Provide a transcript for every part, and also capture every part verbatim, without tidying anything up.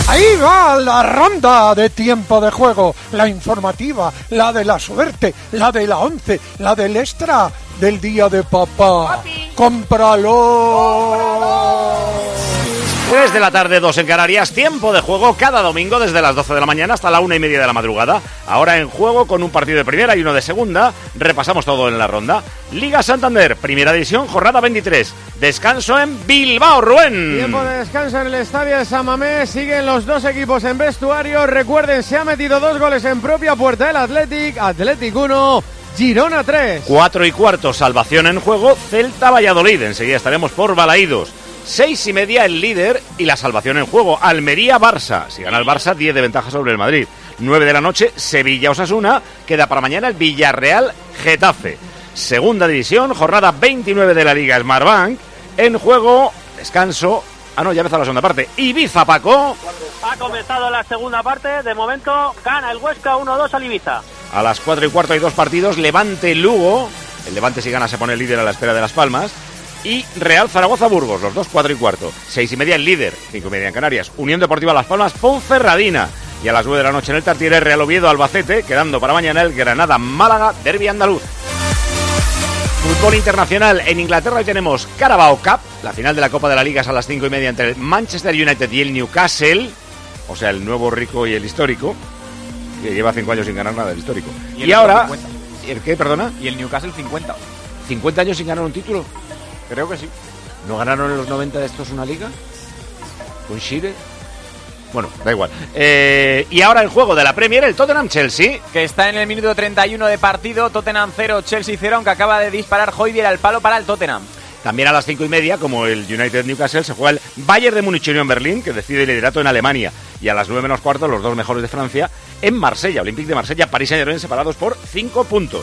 Ahí va la ronda de tiempo de juego, la informativa, la de la suerte, la de la once, la del extra del día de papá. ¡Papi! ¡Cómpralo! ¡Cómpralo! tres de la tarde, dos en Canarias, tiempo de juego cada domingo desde las doce de la mañana hasta la una y media de la madrugada. Ahora en juego con un partido de primera y uno de segunda. Repasamos todo en la ronda. Liga Santander, primera división, jornada veintitrés. Descanso en Bilbao, Rubén. Tiempo de descanso en el estadio de San Mamés. Siguen los dos equipos en vestuario. Recuerden, se ha metido dos goles en propia puerta el Athletic. Athletic uno, Girona tres. Cuatro y cuarto, salvación en juego, Celta Valladolid. Enseguida estaremos por Balaídos. Seis y media el líder y la salvación en juego, Almería-Barça. Si gana el Barça, diez de ventaja sobre el Madrid. Nueve de la noche, Sevilla-Osasuna. Queda para mañana el Villarreal-Getafe. Segunda división, jornada veintinueve de la Liga Smartbank. En juego, descanso. Ah, no, ya empezó la segunda parte. Ibiza, Paco. Ha comenzado la segunda parte. De momento gana el Huesca uno dos al Ibiza. A las cuatro y cuarto hay dos partidos. Levante-Lugo. El Levante, si gana, se pone líder a la espera de Las Palmas. Y Real Zaragoza-Burgos, los dos, cuatro y cuarto. Seis y media el líder, cinco y media en Canarias. Unión Deportiva Las Palmas, Ponferradina. Y a las nueve de la noche en el Tartiere, Real Oviedo-Albacete, quedando para mañana el Granada-Málaga, derbi andaluz. Fútbol internacional, en Inglaterra hoy tenemos Carabao Cup, la final de la Copa de la Liga es a las cinco y media entre el Manchester United y el Newcastle, o sea, el nuevo rico y el histórico, que lleva cinco años sin ganar nada, el histórico. Y, y ahora... cincuenta. ¿El qué, perdona? Y el Newcastle cincuenta. ¿cincuenta años sin ganar un título? Creo que sí. ¿No ganaron en los noventa de estos una liga? ¿Con Shire? Bueno, da igual. Eh, y ahora el juego de la Premier, el Tottenham-Chelsea. Que está en el minuto treinta y uno de partido. Tottenham cero, Chelsea cero, aunque acaba de disparar Højbjerg al palo para el Tottenham. También a las cinco y media, como el United-Newcastle, se juega el Bayern de Múnich Unión Berlín, que decide el liderato en Alemania. Y a las nueve menos cuarto, los dos mejores de Francia, en Marsella. Olympique de Marsella, París Saint-Germain, separados por cinco puntos.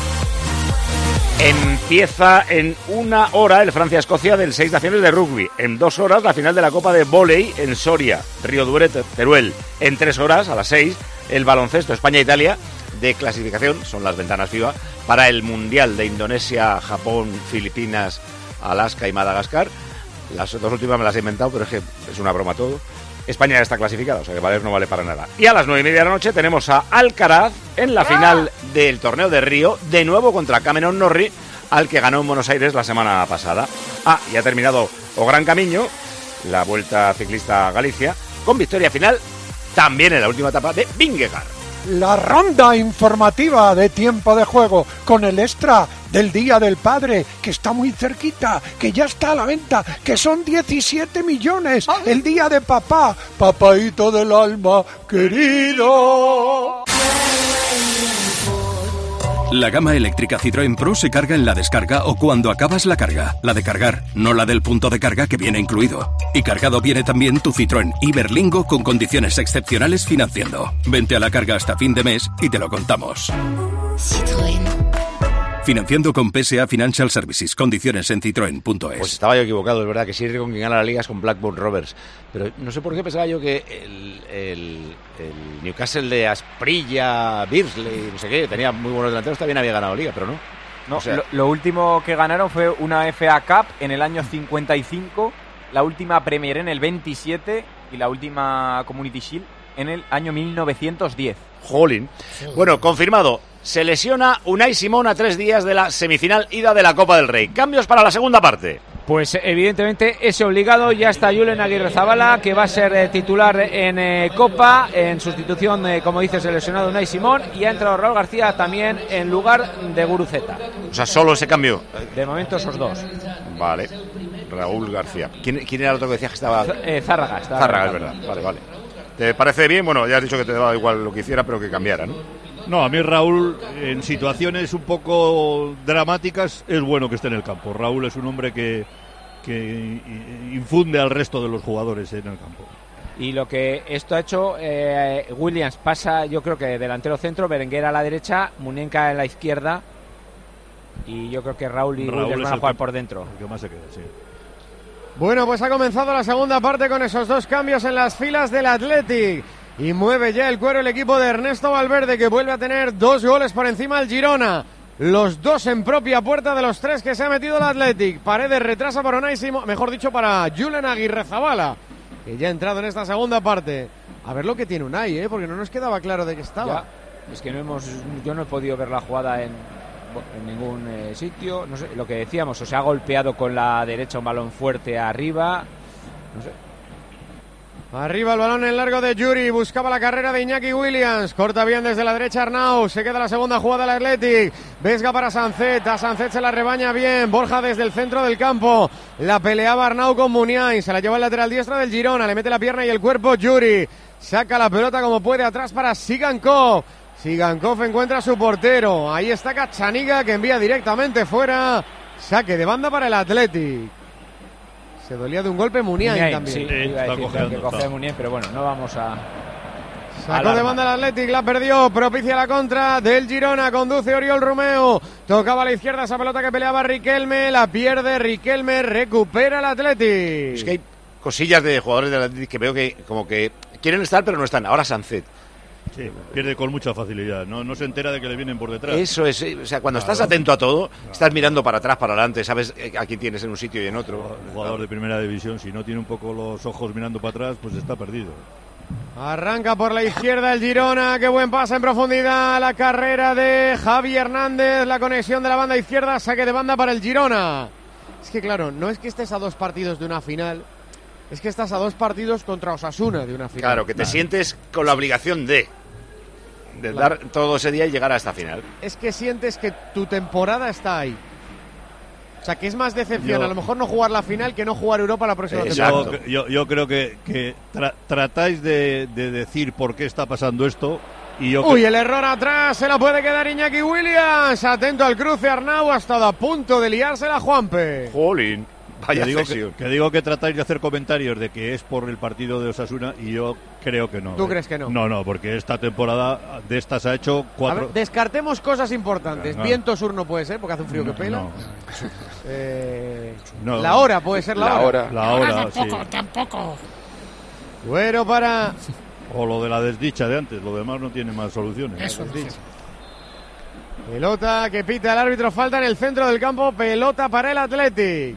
Empieza en una hora el Francia-Escocia del Seis Naciones de rugby. En dos horas la final de la Copa de Vóley en Soria, Río Duero, Teruel. En tres horas, a las seis, el baloncesto España-Italia de clasificación, son las ventanas FIBA, para el Mundial de Indonesia, Japón, Filipinas, Alaska y Madagascar. Las dos últimas me las he inventado, pero es que es una broma todo. España ya está clasificada, o sea que valer no vale para nada. Y a las nueve y media de la noche tenemos a Alcaraz en la final del torneo de Río, de nuevo contra Cameron Norrie, al que ganó en Buenos Aires la semana pasada. Ah, y ha terminado o Gran Camino, la Vuelta Ciclista a Galicia, con victoria final también en la última etapa de Vingegaard. La ronda informativa de tiempo de juego con el extra del Día del Padre, que está muy cerquita, que ya está a la venta, que son diecisiete millones. El Día de Papá, papaíto del alma querido. La gama eléctrica Citroën Pro se carga en la descarga o cuando acabas la carga. La de cargar, no la del punto de carga que viene incluido. Y cargado viene también tu Citroën Iberlingo con condiciones excepcionales financiando. Vente a la carga hasta fin de mes y te lo contamos. Citroën. Financiando con P S A Financial Services. Condiciones en citroen punto es. Pues estaba yo equivocado, es verdad que sí, con quien gana la liga es con Blackburn Rovers. Pero no sé por qué pensaba yo que el, el, el Newcastle de Asprilla, Beardsley, no sé qué, tenía muy buenos delanteros, también había ganado liga, pero no. No, o sea, lo, lo último que ganaron fue una F A Cup en el año cincuenta y cinco, la última Premier en el veintisiete y la última Community Shield en el año mil novecientos diez. Jolín. Bueno, confirmado. Se lesiona Unai Simón a tres días de la semifinal ida de la Copa del Rey. Cambios para la segunda parte. Pues evidentemente ese obligado. Ya está Julen Aguirrezabala, que va a ser eh, titular en eh, Copa, en sustitución, eh, como dices, el lesionado Unai Simón, y ha entrado Raúl García también en lugar de Guruceta. O sea, solo ese cambio. De momento esos dos. Vale, Raúl García. ¿Quién, quién era el otro que decías que estaba? Eh, Zárraga. Estaba Zárraga, es verdad. Vale, vale. ¿Te parece bien? Bueno, ya has dicho que te daba igual lo que hiciera, pero que cambiara, ¿no? No, a mí Raúl, en situaciones un poco dramáticas, es bueno que esté en el campo. Raúl es un hombre que, que infunde al resto de los jugadores en el campo. Y lo que esto ha hecho, eh, Williams pasa, yo creo que delantero centro, Berenguer a la derecha, Munenka a la izquierda, y yo creo que Raúl y Raúl Williams van a jugar por dentro. El que más se queda, sí. Bueno, pues ha comenzado la segunda parte con esos dos cambios en las filas del Athletic. Y mueve ya el cuero el equipo de Ernesto Valverde, que vuelve a tener dos goles por encima del Girona. Los dos en propia puerta de los tres que se ha metido el Athletic. Paredes retrasa para Unai Simón, mejor dicho para Julen Aguirrezabala. que ya ha entrado en esta segunda parte. A ver lo que tiene Unai, ¿eh? Porque no nos quedaba claro de qué estaba. Ya, es que no hemos, yo no he podido ver la jugada en, en ningún eh, sitio. No sé, lo que decíamos, o se ha golpeado con la derecha un balón fuerte arriba. No sé. Arriba el balón en largo de Yuri, buscaba la carrera de Iñaki Williams, corta bien desde la derecha Arnau, se queda la segunda jugada del Athletic, Vesga para Sancet, a Sancet se la rebaña bien, Borja desde el centro del campo, la peleaba Arnau con Muniain, se la lleva el lateral diestro del Girona, le mete la pierna y el cuerpo Yuri, saca la pelota como puede atrás para Sigankov, Sigankov encuentra a su portero, ahí está Gazzaniga que envía directamente fuera, saque de banda para el Athletic. Se dolía de un golpe Muniain, Muniain también. Sí, sí, iba a decir que coge Muniain, pero bueno, no vamos a... Sacó de banda el Athletic, la perdió, propicia la contra del Girona, conduce Oriol Romeu, tocaba a la izquierda esa pelota que peleaba Riquelme, la pierde Riquelme, recupera el Athletic. Es que hay cosillas de jugadores del Athletic que veo que como que quieren estar pero no están. Ahora Sancet. Sí, pierde con mucha facilidad, no, no se entera de que le vienen por detrás. Eso es, o sea, cuando claro. estás atento a todo, claro. estás mirando para atrás, para adelante, sabes a quién tienes en un sitio y en otro. El jugador de primera división, si no tiene un poco los ojos mirando para atrás, pues está perdido. Arranca por la izquierda el Girona, qué buen pase en profundidad, la carrera de Javi Hernández, la conexión de la banda izquierda, saque de banda para el Girona. Es que claro, no es que estés a dos partidos de una final, es que estás a dos partidos contra Osasuna de una final. Claro, que te claro. sientes con la obligación de... de claro. dar todo ese día y llegar a esta final. Es que sientes que tu temporada está ahí. O sea, que es más decepción yo, a lo mejor no jugar la final que no jugar Europa la próxima temporada. Yo, yo, yo creo que, que tra tratáis de, de decir por qué está pasando esto. Y yo Uy, el error atrás, se la puede quedar Iñaki Williams. Atento al cruce, Arnau, ha estado a punto de liársela Juanpe. Jolín. Que digo que, que digo que tratáis de hacer comentarios de que es por el partido de Osasuna y yo creo que no. ¿Tú ¿eh? crees que no? No, no, porque esta temporada de estas ha hecho cuatro... A ver, descartemos cosas importantes. No. Viento sur no puede ser porque hace un frío no, que pela. No. Eh, no. La hora puede ser la, la hora. hora. La hora, tampoco, sí. tampoco. Bueno, para... O lo de la desdicha de antes, lo demás no tiene más soluciones. Eso, sí. Pelota que pita el árbitro, falta en el centro del campo, pelota para el Athletic.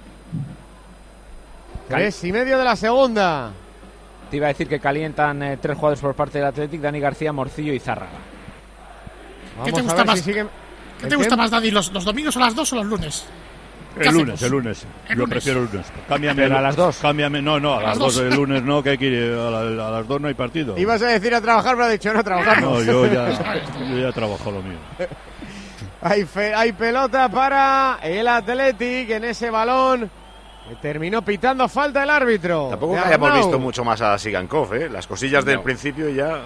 Tres y medio de la segunda. Te iba a decir que calientan eh, tres jugadores por parte del Athletic: Dani García, Morcillo y Zárraga. ¿Qué te gusta más, si siguen... ¿Qué te gusta más, Dani? ¿Los, ¿Los domingos o las dos o los lunes? El lunes, el lunes. ¿El Yo lunes? prefiero el lunes. Cámbiame Pero a las dos. Cámbiame, no, no, a, a las, las dos. dos. El lunes no, que hay que ir a, la, a las dos no hay partido. Ibas a decir a trabajar, pero ha dicho no trabajamos. No, yo ya, yo ya trabajo lo mío. Hay, fe, hay pelota para el Athletic en ese balón. Terminó pitando falta el árbitro. Tampoco que hayamos visto mucho más a Sigankov, ¿eh? Las cosillas no. del principio ya...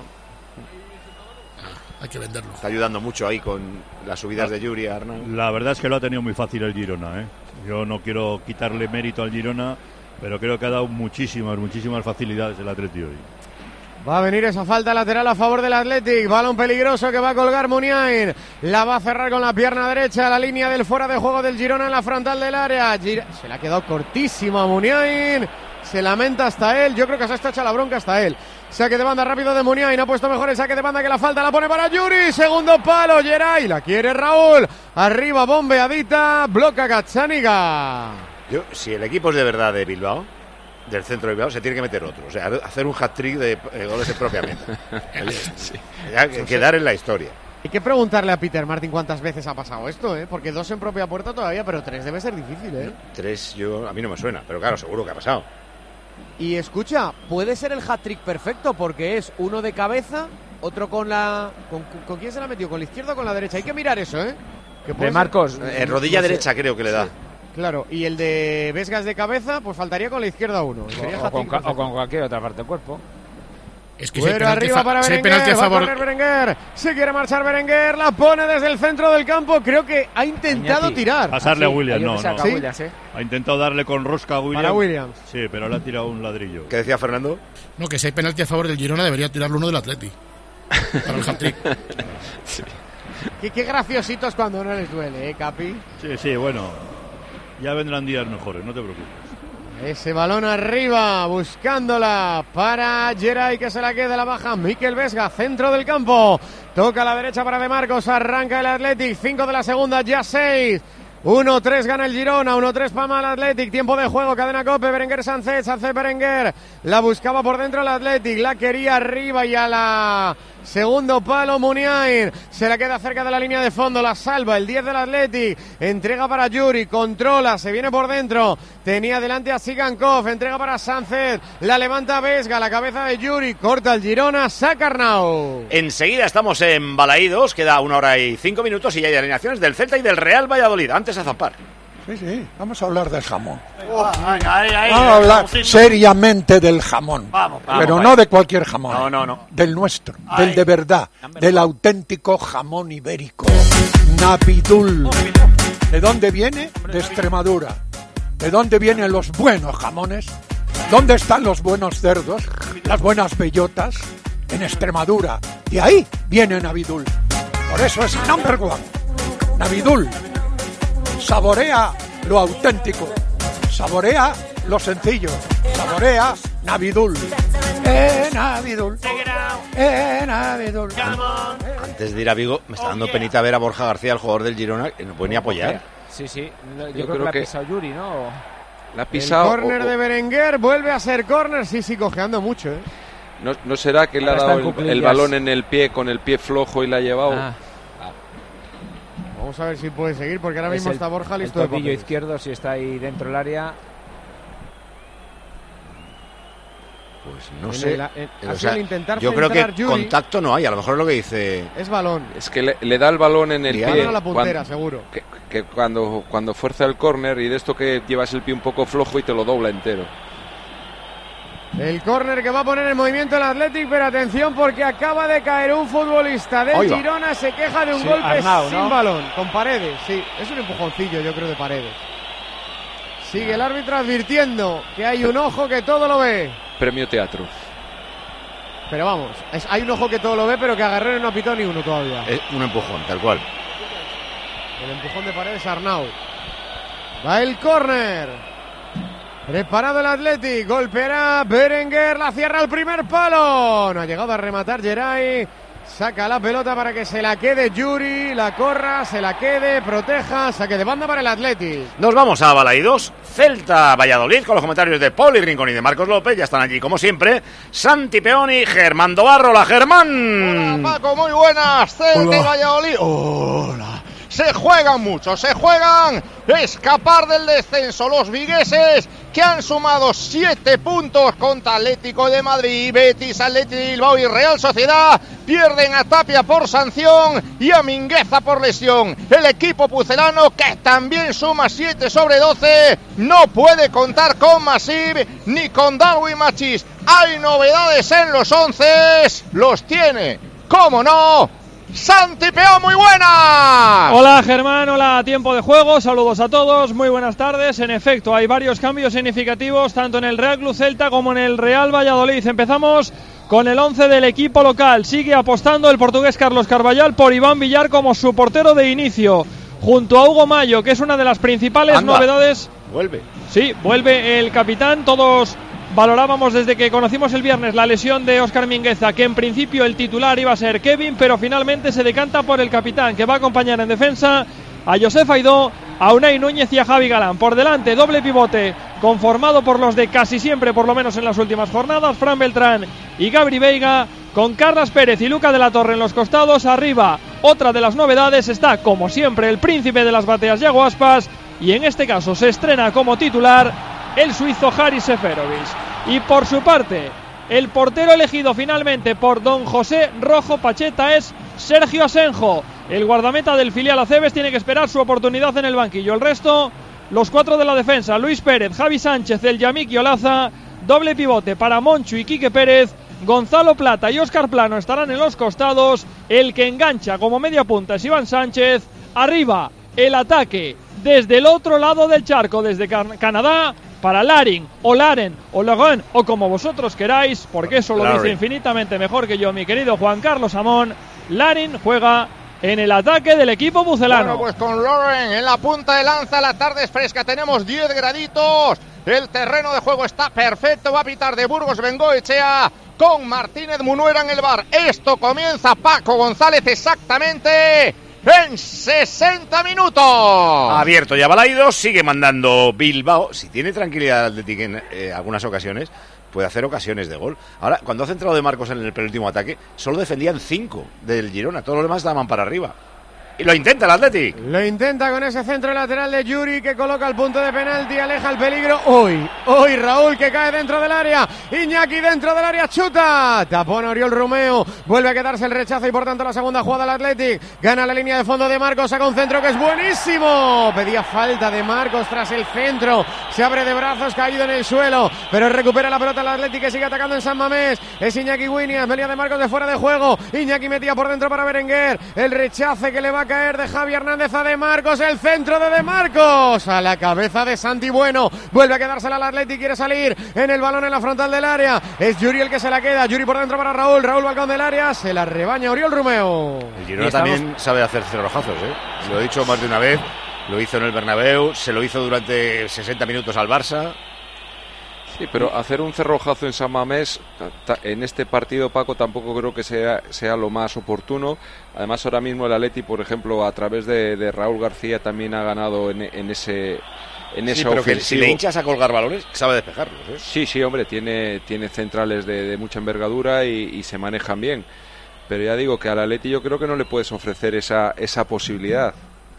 Hay que venderlo. Está ayudando mucho ahí con las subidas de Yuri, Arnau. La verdad es que lo ha tenido muy fácil el Girona, ¿eh? Yo no quiero quitarle mérito al Girona, pero creo que ha dado muchísimas, muchísimas facilidades el Atleti hoy. Va a venir esa falta lateral a favor del Athletic. Balón peligroso que va a colgar Muniain. La va a cerrar con la pierna derecha. La línea del fuera de juego del Girona en la frontal del área. Gir se le ha quedado cortísima a Muniain. Se lamenta hasta él. Yo creo que se está hecha la bronca hasta él. Saque de banda rápido de Muniain. Ha puesto mejor el saque de banda que la falta. La pone para Yuri. Segundo palo. Geray. La quiere Raúl. Arriba bombeadita. Bloca Gazzaniga. Yo, si el equipo es de verdad de Bilbao, del centro de Bilbao, se tiene que meter otro, o sea, hacer un hat-trick de eh, goles de propia meta. Sí. Ya, que, quedar en la historia. Hay que preguntarle a Peter Martin cuántas veces ha pasado esto, ¿eh? Porque dos en propia puerta todavía, pero tres debe ser difícil, ¿eh? Tres, yo a mí no me suena, pero claro, seguro que ha pasado. Y escucha, puede ser el hat-trick perfecto, porque es uno de cabeza, otro con la... ¿Con, con quién se la ha metido? ¿Con la izquierda o con la derecha? Hay que mirar eso, ¿eh? Que de Marcos. En rodilla no sé. derecha creo que le da. Sí. Claro, y el de Vesgas de cabeza, pues faltaría con la izquierda uno. O, o, con, o con cualquier otra parte del cuerpo. Es que bueno, arriba para Berenguer, si a favor... va a Berenguer, se quiere marchar Berenguer, la pone desde el centro del campo, creo que ha intentado Añati. tirar. Pasarle ah, sí, a Williams, no, no. ¿Sí? Williams, ¿eh? Ha intentado darle con rosca a Williams. Para Williams. Sí, pero le ha tirado un ladrillo. ¿Qué decía Fernando? No, que si hay penalti a favor del Girona debería tirarlo uno del Atleti. Para el hat-trick. Sí. Qué, qué graciositos cuando no les duele, ¿eh, Capi? Sí, sí, bueno. Ya vendrán días mejores, no te preocupes. Ese balón arriba, buscándola para Geray, que se la queda, la baja Mikel Vesga, centro del campo. Toca a la derecha para De Marcos, arranca el Athletic, cinco de la segunda, ya seis. uno tres gana el Girona, uno tres Palma al Athletic, tiempo de juego, cadena Cope, Berenguer Sánchez, Sánchez Berenguer, la buscaba por dentro el Athletic, la quería arriba y a la segundo palo Muniain, se la queda cerca de la línea de fondo, la salva el diez del Athletic, entrega para Yuri, controla, se viene por dentro, tenía delante a Sigankov, entrega para Sánchez, la levanta Vesga, la cabeza de Yuri, corta el Girona, saca Arnau. Enseguida estamos en Balaídos, queda una hora y cinco minutos y ya hay alineaciones del Celta y del Real Valladolid, antes a zampar. Sí, sí, vamos a hablar del jamón. Oh, ay, ay, ay, vamos a hablar seriamente del jamón. Vamos, vamos, pero vamos. no de cualquier jamón. No, no, no. Del nuestro, Ay. del de verdad, del auténtico jamón ibérico. Navidul. ¿De dónde viene? De Extremadura. ¿De dónde vienen los buenos jamones? ¿Dónde están los buenos cerdos? Las buenas bellotas. En Extremadura. Y ahí viene Navidul. Por eso es number one. Navidul. Saborea lo auténtico, saborea lo sencillo, saborea Navidul. Eh, Navidul. Eh, Navidul. Antes de ir a Vigo, me está dando penita ver a Borja García, el jugador del Girona, que no puede ni apoyar. Sí, sí, yo, Yo creo, creo que la que- ha pisado Yuri, ¿no? La ha pisado. El córner o- o- de Berenguer vuelve a ser córner, sí, sí, cojeando mucho, ¿eh? no, ¿No será que le ha Ahora dado está en el, cuclillas. el balón en el pie con el pie flojo y la ha llevado? Ah, Vamos a ver si puede seguir, porque ahora es mismo el- está Borja el listo de tobillo papeles. izquierdo, si está ahí dentro del área. Pues no En sé. el- en- Eh, ha o sido sea, al intentar yo creo que centrar Yuri. contacto no hay, a lo mejor es lo que dice. Es balón. Es que le, le da el balón en el Diana pie. a la puntera, cuando, seguro. que, que cuando, cuando fuerza el córner y de esto que llevas el pie un poco flojo y te lo dobla entero. El córner que va a poner en movimiento el Athletic, pero atención porque acaba de caer un futbolista del Ahí va. Girona, se queja de un Sí, golpe Arnau, sin ¿no? balón, con Paredes, sí, es un empujoncillo yo creo de Paredes. Sigue el árbitro advirtiendo que hay un ojo que todo lo ve. Premio teatro. Pero vamos, es- hay un ojo que todo lo ve, pero que a Guerrero no ha pitado ni uno todavía. Es un empujón, tal cual. El empujón de Paredes a Arnau. Va el córner. Preparado el Athletic, golpeará Berenguer, la cierra el primer palo. No ha llegado a rematar Geray. Saca la pelota para que se la quede Yuri, la corra, se la quede, proteja, saque de banda para el Athletic. Nos vamos a Balaídos, Celta Valladolid, con los comentarios de Poli Rincón y de Marcos López. Ya están allí, como siempre, Santi Peoni, Germán Dobarro. ¡Hola, Germán! Hola, Paco, muy buenas. Celta y Valladolid. Hola. Se juegan mucho, se juegan escapar del descenso los vigueses, que han sumado siete puntos contra Atlético de Madrid, Betis, Atlético de Bilbao y Real Sociedad. Pierden a Tapia por sanción y a Mingueza por lesión. El equipo pucelano, que también suma siete sobre doce, no puede contar con Masip ni con Darwin Machís. Hay novedades en los once, los tiene, cómo no, Santi Peón. Muy buena. Hola Germán, hola tiempo de juego, saludos a todos, muy buenas tardes. En efecto, hay varios cambios significativos tanto en el Real Club Celta como en el Real Valladolid. Empezamos con el once del equipo local. Sigue apostando el portugués Carlos Carballal por Iván Villar como su portero de inicio, junto a Hugo Mayo, que es una de las principales Anda. novedades. Vuelve. Sí, vuelve el capitán. Todos valorábamos desde que conocimos el viernes la lesión de Óscar Mingueza, que en principio el titular iba a ser Kevin, pero finalmente se decanta por el capitán, que va a acompañar en defensa a Josef Aidó, a Unai Núñez y a Javi Galán. Por delante, doble pivote conformado por los de casi siempre, por lo menos en las últimas jornadas, Fran Beltrán y Gabri Veiga, con Carlas Pérez y Luca de la Torre en los costados. Arriba, otra de las novedades, está como siempre el príncipe de las bateas, Yago Aspas, y en este caso se estrena como titular el suizo Haris Seferovic. Y por su parte, el portero elegido finalmente por don José Rojo Pacheta es Sergio Asenjo. El guardameta del filial Acebes tiene que esperar su oportunidad en el banquillo. El resto, los cuatro de la defensa, Luis Pérez, Javi Sánchez, El Yamik y Olaza. Doble pivote para Monchu y Quique Pérez. Gonzalo Plata y Óscar Plano estarán en los costados. El que engancha como media punta es Iván Sánchez. Arriba, el ataque desde el otro lado del charco, desde Can- Canadá, para Larin, o Laren, o Laurent, o como vosotros queráis, porque eso lo Larin. dice infinitamente mejor que yo mi querido Juan Carlos Amón. Larin juega en el ataque del equipo pucelano. Bueno, pues con Lauren en la punta de lanza, la tarde es fresca, tenemos diez graditos, el terreno de juego está perfecto, va a pitar de Burgos Bengoechea con Martínez Munuera en el bar. Esto comienza, Paco González, exactamente en sesenta minutos. Abierto y Abalaido, sigue mandando Bilbao. Si tiene tranquilidad el Athletic en eh, algunas ocasiones, puede hacer ocasiones de gol. Ahora, cuando ha centrado de Marcos en el penúltimo ataque, solo defendían cinco del Girona, todos los demás daban para arriba. Y lo intenta el Athletic. Lo intenta con ese centro lateral de Yuri, que coloca el punto de penalti, aleja el peligro. Hoy, hoy Raúl, que cae dentro del área. Iñaki dentro del área, chuta. Tapón Oriol Romeo. Vuelve a quedarse el rechazo y por tanto la segunda jugada del Athletic. Gana la línea de fondo de Marcos, saca un centro que es buenísimo. Pedía falta de Marcos tras el centro. Se abre de brazos, caído en el suelo. Pero recupera la pelota el Athletic, que sigue atacando en San Mamés. Es Iñaki Williams, venía de Marcos de fuera de juego. Iñaki metía por dentro para Berenguer. El rechace que le va a caer de Javi Hernández a De Marcos, el centro de De Marcos a la cabeza de Santi Bueno, vuelve a quedársela al Athletic, quiere salir en el balón en la frontal del área, es Yuri el que se la queda, Yuri por dentro para Raúl, Raúl balcón del área, se la rebaña Oriol Romeo. El Girona estamos... también sabe hacer cerrojazos, ¿eh? Se lo he dicho más de una vez, lo hizo en el Bernabéu, se lo hizo durante sesenta minutos al Barça. Sí, pero hacer un cerrojazo en San Mamés en este partido, Paco, tampoco creo que sea, sea lo más oportuno. Además, ahora mismo el Atleti, por ejemplo, a través de, de Raúl García también ha ganado en, en ese en sí, ese pero ofensivo. Que si le hinchas a colgar balones, sabe despejarlos, ¿eh? Sí, sí, hombre, tiene, tiene centrales de, de mucha envergadura y, y se manejan bien. Pero ya digo que al Atleti yo creo que no le puedes ofrecer esa, esa posibilidad.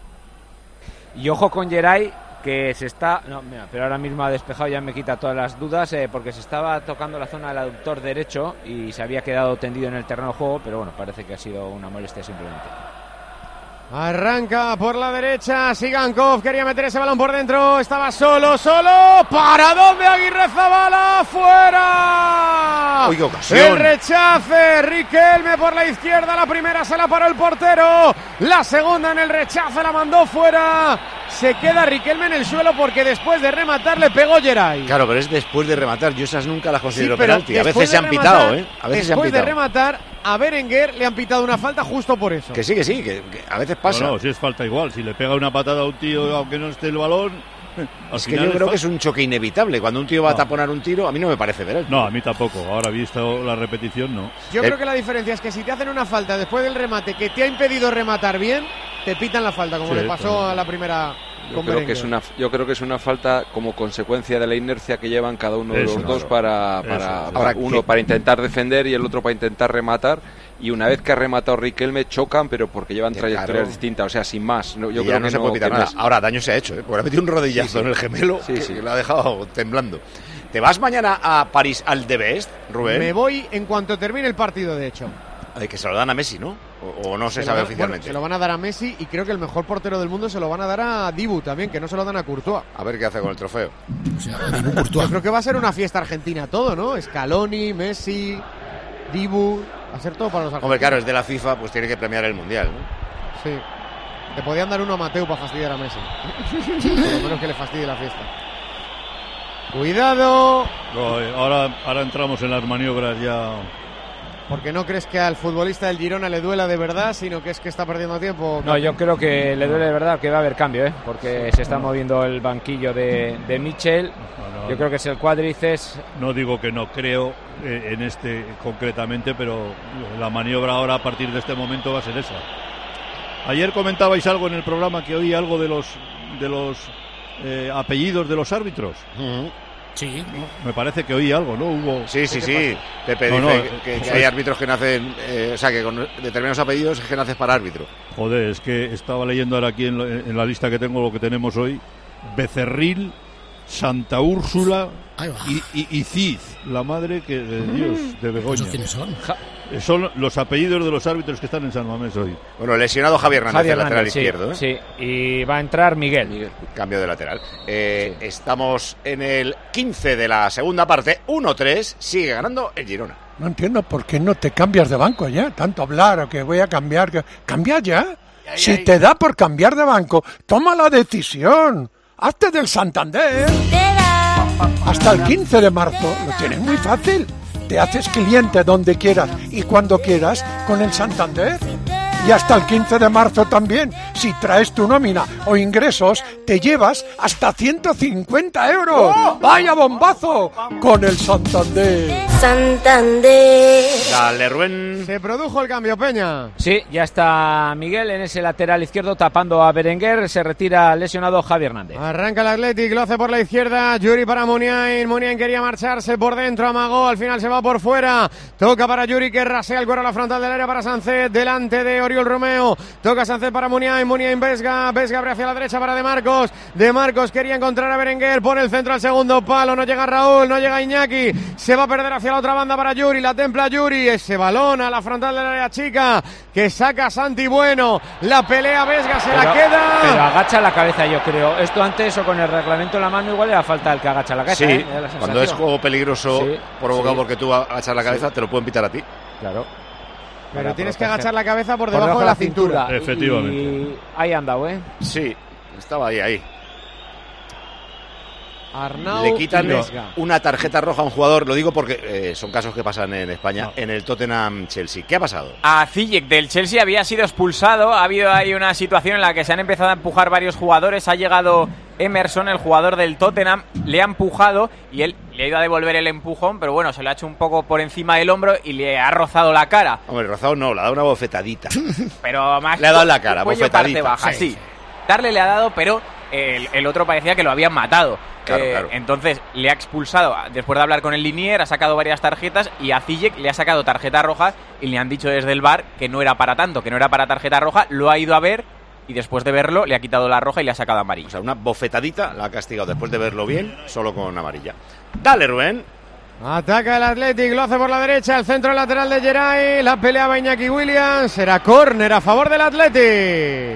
Y ojo con Geray, que se está... No, mira, pero ahora mismo ha despejado, ya me quita todas las dudas, eh, porque se estaba tocando la zona del aductor derecho y se había quedado tendido en el terreno de juego, pero bueno, parece que ha sido una molestia simplemente. Arranca por la derecha Sigankov, quería meter ese balón por dentro, estaba solo, solo, ¿para dónde Aguirrezabala? ¡Fuera! ¡Uy, qué ocasión! El rechace, Riquelme por la izquierda, la primera se la paró el portero, la segunda en el rechace la mandó fuera, se queda Riquelme en el suelo porque después de rematar le pegó Geray. Claro, pero es después de rematar, yo esas nunca las considero sí, penalti, a veces se han rematar, pitado, ¿eh? A veces después se han pitado. de rematar, a Berenguer le han pitado una falta justo por eso. Que sí, que sí, que, que a veces pasa. No, no, si es falta igual, si le pega una patada a un tío aunque no esté el balón... Es que yo creo que es un choque inevitable. Cuando un tío va no. a taponar un tiro, a mí no me parece penalti. No, a mí tampoco. Ahora visto la repetición, no. Yo eh. creo que la diferencia es que si te hacen una falta después del remate que te ha impedido rematar bien, te pitan la falta, como sí, le pasó pero... a la primera... Yo creo, que es una, yo creo que es una falta como consecuencia de la inercia que llevan cada uno de Eso, los dos claro. para, para, Eso. para Ahora, uno ¿qué? para intentar defender y el otro para intentar rematar. Y una vez que ha rematado Riquelme chocan, pero porque llevan ya, trayectorias claro. distintas, o sea, sin más. No, yo y creo ya no que se no, puede pitar nada. es... Ahora daño se ha hecho, ¿eh? Porque ha metido un rodillazo sí, sí. en el gemelo sí, que, sí. que lo ha dejado temblando. ¿Te vas mañana a París al The Best, Rubén? Me voy en cuanto termine el partido, de hecho. Ay, que se lo dan a Messi, ¿no? O, o no se, se sabe van, oficialmente. Bueno, se lo van a dar a Messi y creo que el mejor portero del mundo se lo van a dar a Dibu también, que no se lo dan a Courtois. A ver qué hace con el trofeo. O sea, a Dibu Courtois. Yo creo que va a ser una fiesta argentina todo, ¿no? Scaloni, Messi, Dibu, va a ser todo para los argentinos. Hombre, claro, es de la FIFA, pues tiene que premiar el Mundial, ¿no? Sí. Te podían dar uno a Mateu para fastidiar a Messi. Por lo menos que le fastidie la fiesta. Cuidado. No, ahora, ahora entramos en las maniobras ya... Porque no crees que al futbolista del Girona le duela de verdad, sino que es que está perdiendo tiempo. No, yo creo que le duele de verdad, que va a haber cambio, ¿eh? Porque se está moviendo el banquillo de, de Michel. No, no, yo creo que es el cuádriceps. No digo que no creo eh, en este concretamente, pero la maniobra ahora a partir de este momento va a ser esa. Ayer comentabais algo en el programa que oí algo de los de los eh, apellidos de los árbitros. Uh-huh. Sí. Me parece que oí algo, ¿no? Hubo... Sí, sí, sí. Pepe no, dice no, que, que pues... hay árbitros que nacen, eh, o sea, que con determinados apellidos es que naces para árbitro. Joder, es que estaba leyendo ahora aquí en, lo, en la lista que tengo lo que tenemos hoy. Becerril, Santa Úrsula y, y, y Cid, la madre que de Dios, de Begoña. ¿Quiénes son? Ja, son los apellidos de los árbitros que están en San Mamés hoy. Bueno, lesionado Javier Hernández, Javier el lateral Hernández, izquierdo. Sí, ¿eh? sí, y va a entrar Miguel. Miguel. Cambio de lateral. Eh, sí. Estamos en el quince de la segunda parte, uno tres, sigue ganando el Girona. No entiendo por qué no te cambias de banco ya, tanto hablar o que voy a cambiar. Que... Cambia ya. Ay, si ay. te da por cambiar de banco, toma la decisión. Hazte del Santander. Hasta el quince de marzo lo tienes muy fácil. Te haces cliente donde quieras y cuando quieras con el Santander. Y hasta el quince de marzo también, si traes tu nómina o ingresos, te llevas hasta ciento cincuenta euros. ¡Vaya bombazo! Con el Santander. Santander. Dale, Rubén. Se produjo el cambio, Peña. Sí, ya está Miguel en ese lateral izquierdo tapando a Berenguer. Se retira lesionado Javi Hernández. Arranca el Athletic, lo hace por la izquierda. Yuri para Muniain. Muniain quería marcharse por dentro, amagó. Al final se va por fuera. Toca para Yuri que rasea el cuero a la frontal del área para Sánchez. Delante de Oriol Romeo. Toca Sánchez para Muniain. Muniain Vesga. Vesga abre hacia la derecha para De Marcos. De Marcos quería encontrar a Berenguer. Pone el centro al segundo palo. No llega Raúl. No llega Iñaki. Se va a perder hacia la otra banda para Yuri. La templa Yuri. Ese balón a la frontal del área chica que saca Santi Bueno. La pelea Vesga. Se pero, la queda. Pero agacha la cabeza, yo creo. Esto antes o con el reglamento en la mano igual era falta el que agacha la cabeza. Sí, ¿eh? cuando es juego peligroso sí, provocado sí. porque tú agachas la cabeza, sí. te lo pueden pitar a ti. Claro. Pero Para tienes que proteger. agachar la cabeza por Por debajo, debajo de la cintura. cintura. Efectivamente. Y ahí anda, ¿eh? Sí, estaba ahí, ahí. Arnau Le quitan y Vesga. una tarjeta roja a un jugador, lo digo porque eh, son casos que pasan en España, no. en el Tottenham-Chelsea. ¿Qué ha pasado? A Ziyech del Chelsea había sido expulsado, ha habido ahí una situación en la que se han empezado a empujar varios jugadores, ha llegado Emerson, el jugador del Tottenham, le ha empujado y él le ha ido a devolver el empujón, pero bueno, se lo ha hecho un poco por encima del hombro y le ha rozado la cara. Hombre, rozado no, le ha dado una bofetadita. Pero más le ha dado en la cara, cuello bofetadita. parte baja, sí. sí. Darle le ha dado, pero el, el otro parecía que lo habían matado. Claro, eh, claro. Entonces le ha expulsado después de hablar con el linier, ha sacado varias tarjetas y a Ziyech le ha sacado tarjeta roja y le han dicho desde el V A R que no era para tanto, que no era para tarjeta roja, lo ha ido a ver y después de verlo le ha quitado la roja y le ha sacado amarilla. O sea, una bofetadita la ha castigado después de verlo bien, solo con amarilla. Dale, Rubén. Ataca el Athletic, lo hace por la derecha, el centro lateral de Geray, la peleaba Iñaki Williams, será córner a favor del Athletic.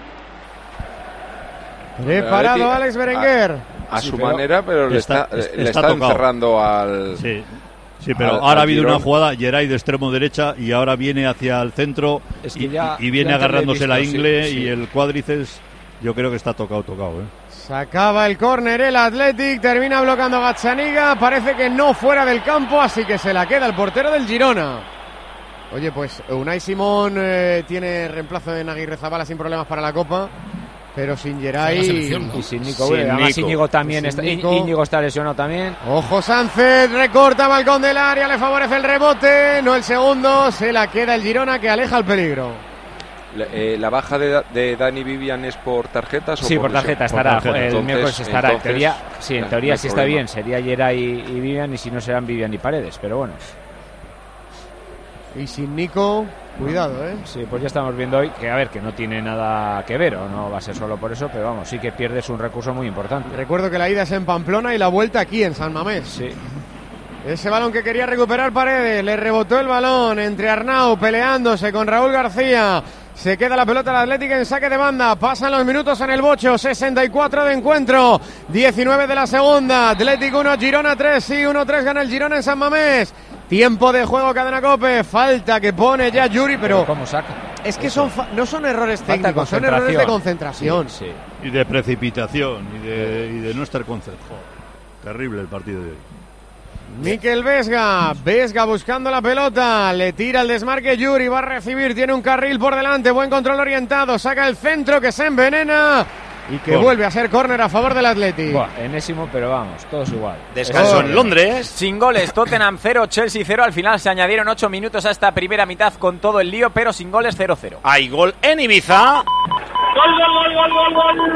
Preparado Athletic, Alex Berenguer. A, a sí, su pero manera, pero le está, está, le está está tocado. encerrando al... Sí. Sí, pero al, ahora al ha habido Girona. una jugada, Geray de extremo derecha y ahora viene hacia el centro Es que y, ya- y viene ya agarrándose te lo la he visto, ingle sí, sí. y el cuádriceps. Yo creo que está tocado, tocado, ¿eh? Sacaba el córner el Athletic, termina bloqueando Gazzaniga, parece que no fuera del campo, así que se la queda el portero del Girona. Oye, pues Unai Simón eh, tiene reemplazo de Aguirrezabala sin problemas para la Copa, pero sin Geray y sin Nico. Sin Bueno, además Nico. Íñigo también Sin está, Nico. Íñigo está lesionado también. Ojo Sánchez, recorta balcón del área, le favorece el rebote, no el segundo, se la queda el Girona que aleja el peligro. La, eh, ¿La baja de, de Dani Vivian es por tarjetas o Sí, por lesión? tarjeta estará. tarjeta. El Entonces- miércoles estará. En entonces, teoría, sí, en no teoría hay sí está problema. bien. Sería Geray y, y Vivian, y si no serán Vivian y Paredes. Pero bueno, Y sin Nico, cuidado, ¿eh? sí, pues ya estamos viendo hoy que, a ver, que no tiene nada que ver, o no va a ser solo por eso, pero vamos, sí que pierdes un recurso muy importante. Recuerdo que la ida es en Pamplona y la vuelta aquí en San Mamés. Sí. Ese balón que quería recuperar Paredes, le rebotó el balón entre Arnau peleándose con Raúl García. Se queda la pelota al Atlético en saque de banda. Pasan los minutos en el bocho. sesenta y cuatro de encuentro. diecinueve de la segunda. Atlético uno, Girona tres. Sí, uno tres gana el Girona en San Mamés. Tiempo de juego, Cadena Cope. Falta que pone ya Yuri, pero, pero ¿cómo saca? es que Eso. son fa- no son errores Falta de técnicos, son errores de concentración. Sí, sí. Y de precipitación y de, y de no estar concentrado. Terrible el partido de hoy. Mikel Vesga, Vesga buscando la pelota, le tira el desmarque Yuri, va a recibir, tiene un carril por delante, buen control orientado, saca el centro que se envenena y que Gol. vuelve a ser córner a favor del Athletic. Buah, enésimo, pero vamos, todos igual. Descanso Oh. en Londres. Sin goles, Tottenham cero, Chelsea cero. Al final se añadieron ocho minutos a esta primera mitad con todo el lío, pero sin goles cero cero. Hay gol en Ibiza. Gol, gol, gol, gol, gol,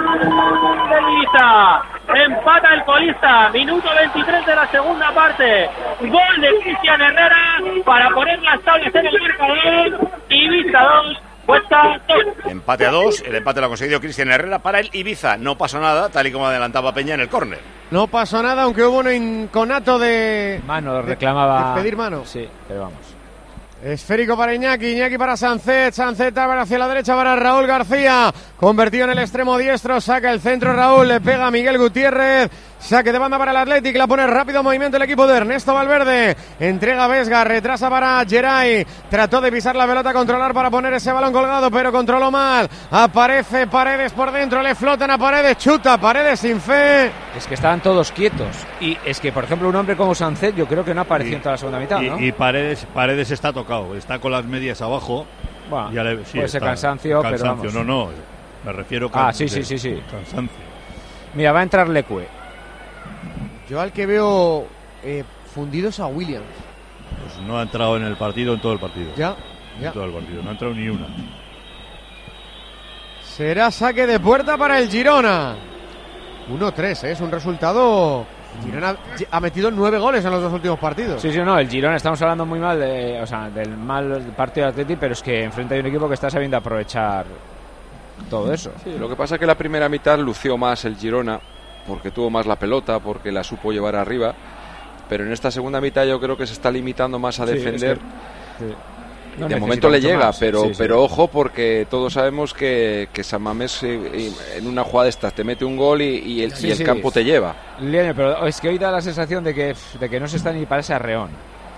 gol de Ibiza. Empata el colista. Minuto veintitrés de la segunda parte. Gol de Cristian Herrera para poner las tablas en el marcador. Ibiza dos, Huesca dos. Empate a dos. El empate lo ha conseguido Cristian Herrera para el Ibiza. No pasó nada, tal y como adelantaba Peña en el córner. No pasó nada, aunque hubo un inconato de... Mano de- reclamaba. de pedir mano. Sí, pero vamos. Esférico para Iñaki, Iñaki para Sánchez, Sánchez abre hacia la derecha para Raúl García, convertido en el extremo diestro, saca el centro Raúl, le pega a Miguel Gutiérrez, saque de banda para el Athletic, la pone rápido en movimiento el equipo de Ernesto Valverde, entrega a Vesga, retrasa para Geray, trató de pisar la pelota, controlar para poner ese balón colgado, pero controló mal, aparece Paredes por dentro, le flotan a Paredes, chuta Paredes sin fe. Es que estaban todos quietos. Y es que, por ejemplo, un hombre como Sánchez, yo creo que no apareció Y- en toda la segunda mitad, Y, ¿no? y Paredes, Paredes está tocado, está con las medias abajo. Bueno, Ya le- sí, puede ser está- cansancio, pero cansancio. vamos. No, no, me refiero Ah, can- sí, sí, de- sí, sí. cansancio. Mira, va a entrar Lecue. Yo al que veo eh, fundidos a Williams. pues no ha entrado en el partido, en todo el partido. Ya, ya. En todo el partido, no ha entrado ni una. Será saque de puerta para el Girona. uno tres, ¿eh? Es un resultado... Girona ha metido nueve goles en los dos últimos partidos. Sí, sí, no, el Girona, estamos hablando muy mal de, o sea, del mal partido de Atleti, pero es que enfrente hay un equipo que está sabiendo aprovechar todo eso. Sí, lo que pasa es que la primera mitad lució más el Girona, porque tuvo más la pelota, porque la supo llevar arriba, pero en esta segunda mitad yo creo que se está limitando más a Sí, defender. es que, sí. No de momento le llega, más. pero sí, sí. pero ojo, porque todos sabemos que, que San Mamés eh, en una jugada de estas te mete un gol y, y el, Sí, y el sí. campo te lleva. Liene, pero es que hoy da la sensación de que, de que no se está ni para ese arreón.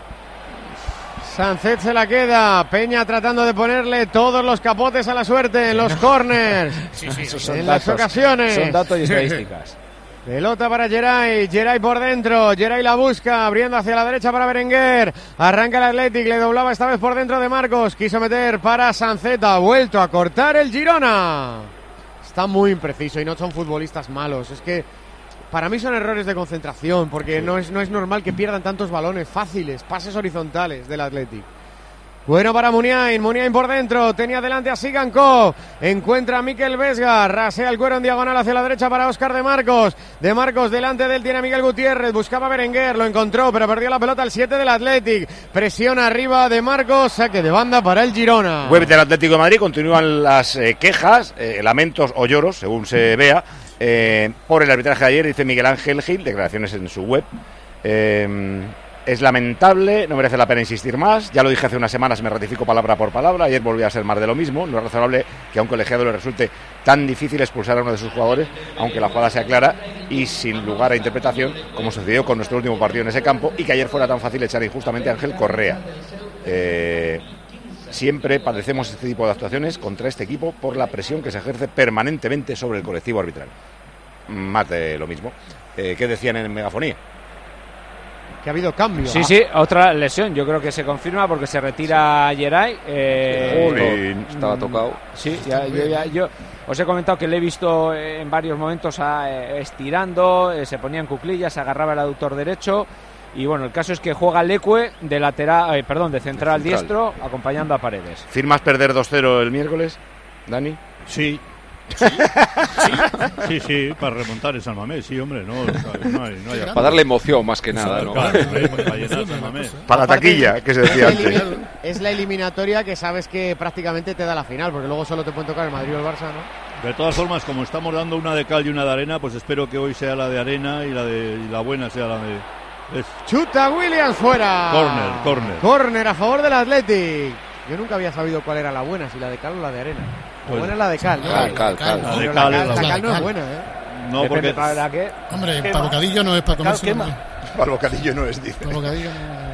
Sánchez se la queda. Peña tratando de ponerle todos los capotes a la suerte en los corners. Sí, sí, Esos sí. son en datos, las ocasiones. Son datos y estadísticas. Pelota para Geray, Geray por dentro, Geray la busca, abriendo hacia la derecha para Berenguer, arranca el Athletic, le doblaba esta vez por dentro de Marcos, quiso meter para Sanceta, ha vuelto a cortar el Girona. Está muy impreciso y no son futbolistas malos, es que para mí son errores de concentración, porque no es, no es normal que pierdan tantos balones fáciles, pases horizontales del Athletic. Bueno para Muniain, Muniain por dentro, tenía delante a Sigankov, encuentra a Mikel Vesga, rasea el cuero en diagonal hacia la derecha para Óscar de Marcos, de Marcos delante de él tiene a Miguel Gutiérrez, buscaba a Berenguer, lo encontró pero perdió la pelota el siete del Athletic, presiona arriba de Marcos, saque de banda para el Girona. Web del Atlético de Madrid, continúan las eh, quejas, eh, lamentos o lloros, según se vea, eh, por el arbitraje de ayer, dice Miguel Ángel Gil, declaraciones en su web. Eh, Es lamentable, no merece la pena insistir más. Ya lo dije hace unas semanas, me ratifico palabra por palabra. Ayer volvió a ser más de lo mismo. No es razonable que a un colegiado le resulte tan difícil expulsar a uno de sus jugadores, aunque la jugada sea clara y sin lugar a interpretación, como sucedió con nuestro último partido en ese campo, y que ayer fuera tan fácil echar injustamente a Ángel Correa. Eh, siempre padecemos este tipo de actuaciones contra este equipo por la presión que se ejerce permanentemente sobre el colectivo arbitral. Más de lo mismo. Eh, ¿Qué decían en megafonía? Que ha habido cambio. Sí, sí, otra lesión. Yo creo que se confirma porque se retira Geray. Eh, Joder, estaba tocado. Sí, ya, yo, ya, yo os he comentado que le he visto en varios momentos a, eh, estirando, eh, se ponía en cuclillas, se agarraba el aductor derecho. Y bueno, el caso es que juega Leque de lateral, eh, perdón, de central, de central diestro, acompañando a Paredes. ¿Firmas perder dos cero el miércoles, Dani? Sí. Sí, sí, sí, para remontar el San Mamés, sí, hombre, no, no hay, no hay para darle emoción más que nada, ¿no? Claro, hombre, para llenar San Mamés. Para la taquilla, que se decía antes. Es la eliminatoria que sabes que prácticamente te da la final, porque luego solo te pueden tocar el Madrid o el Barça, ¿no? De todas formas, como estamos dando una de cal y una de arena, pues espero que hoy sea la de arena y la de y la buena sea la de... Es... Chuta Williams fuera. Corner, corner. Corner a favor del Athletic. Yo nunca había sabido cuál era la buena, si la de cal o la de arena. La Pues, buena es la de cal, ¿no? Cal, cal, cal. La de Pero cal la, es cal, la la cal buena. no es buena, ¿eh? No, porque Depende para qué. Hombre, Quema. para bocadillo no es para comerse. quema. Para el bocadillo no es, dice. Para bocadillo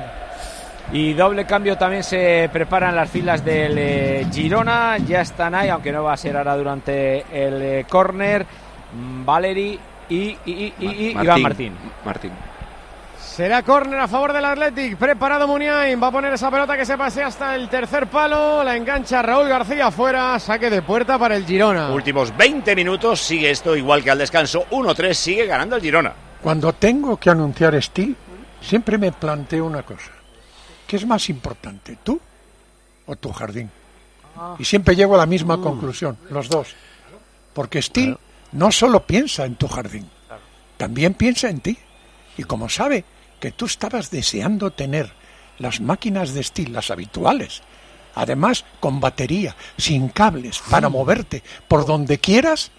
no. Y doble cambio también se preparan las filas del eh, Girona. Ya están ahí, aunque no va a ser ahora durante el eh, córner. Mm, Valeri y, y, y, y, y Martín, Iván Martín. Martín. Será córner a favor del Athletic. Preparado Muniain. Va a poner esa pelota que se pase hasta el tercer palo. La engancha Raúl García fuera. Saque de puerta para el Girona. Últimos veinte minutos, sigue esto igual que al descanso. uno tres, sigue ganando el Girona. Cuando tengo que anunciar Steel, siempre me planteo una cosa. ¿Qué es más importante, tú o tu jardín? Y siempre llego a la misma conclusión, los dos. Porque Steel no solo piensa en tu jardín, también piensa en ti. Y como sabe que tú estabas deseando tener las máquinas de Steel, las habituales, además con batería, sin cables, para moverte por donde quieras,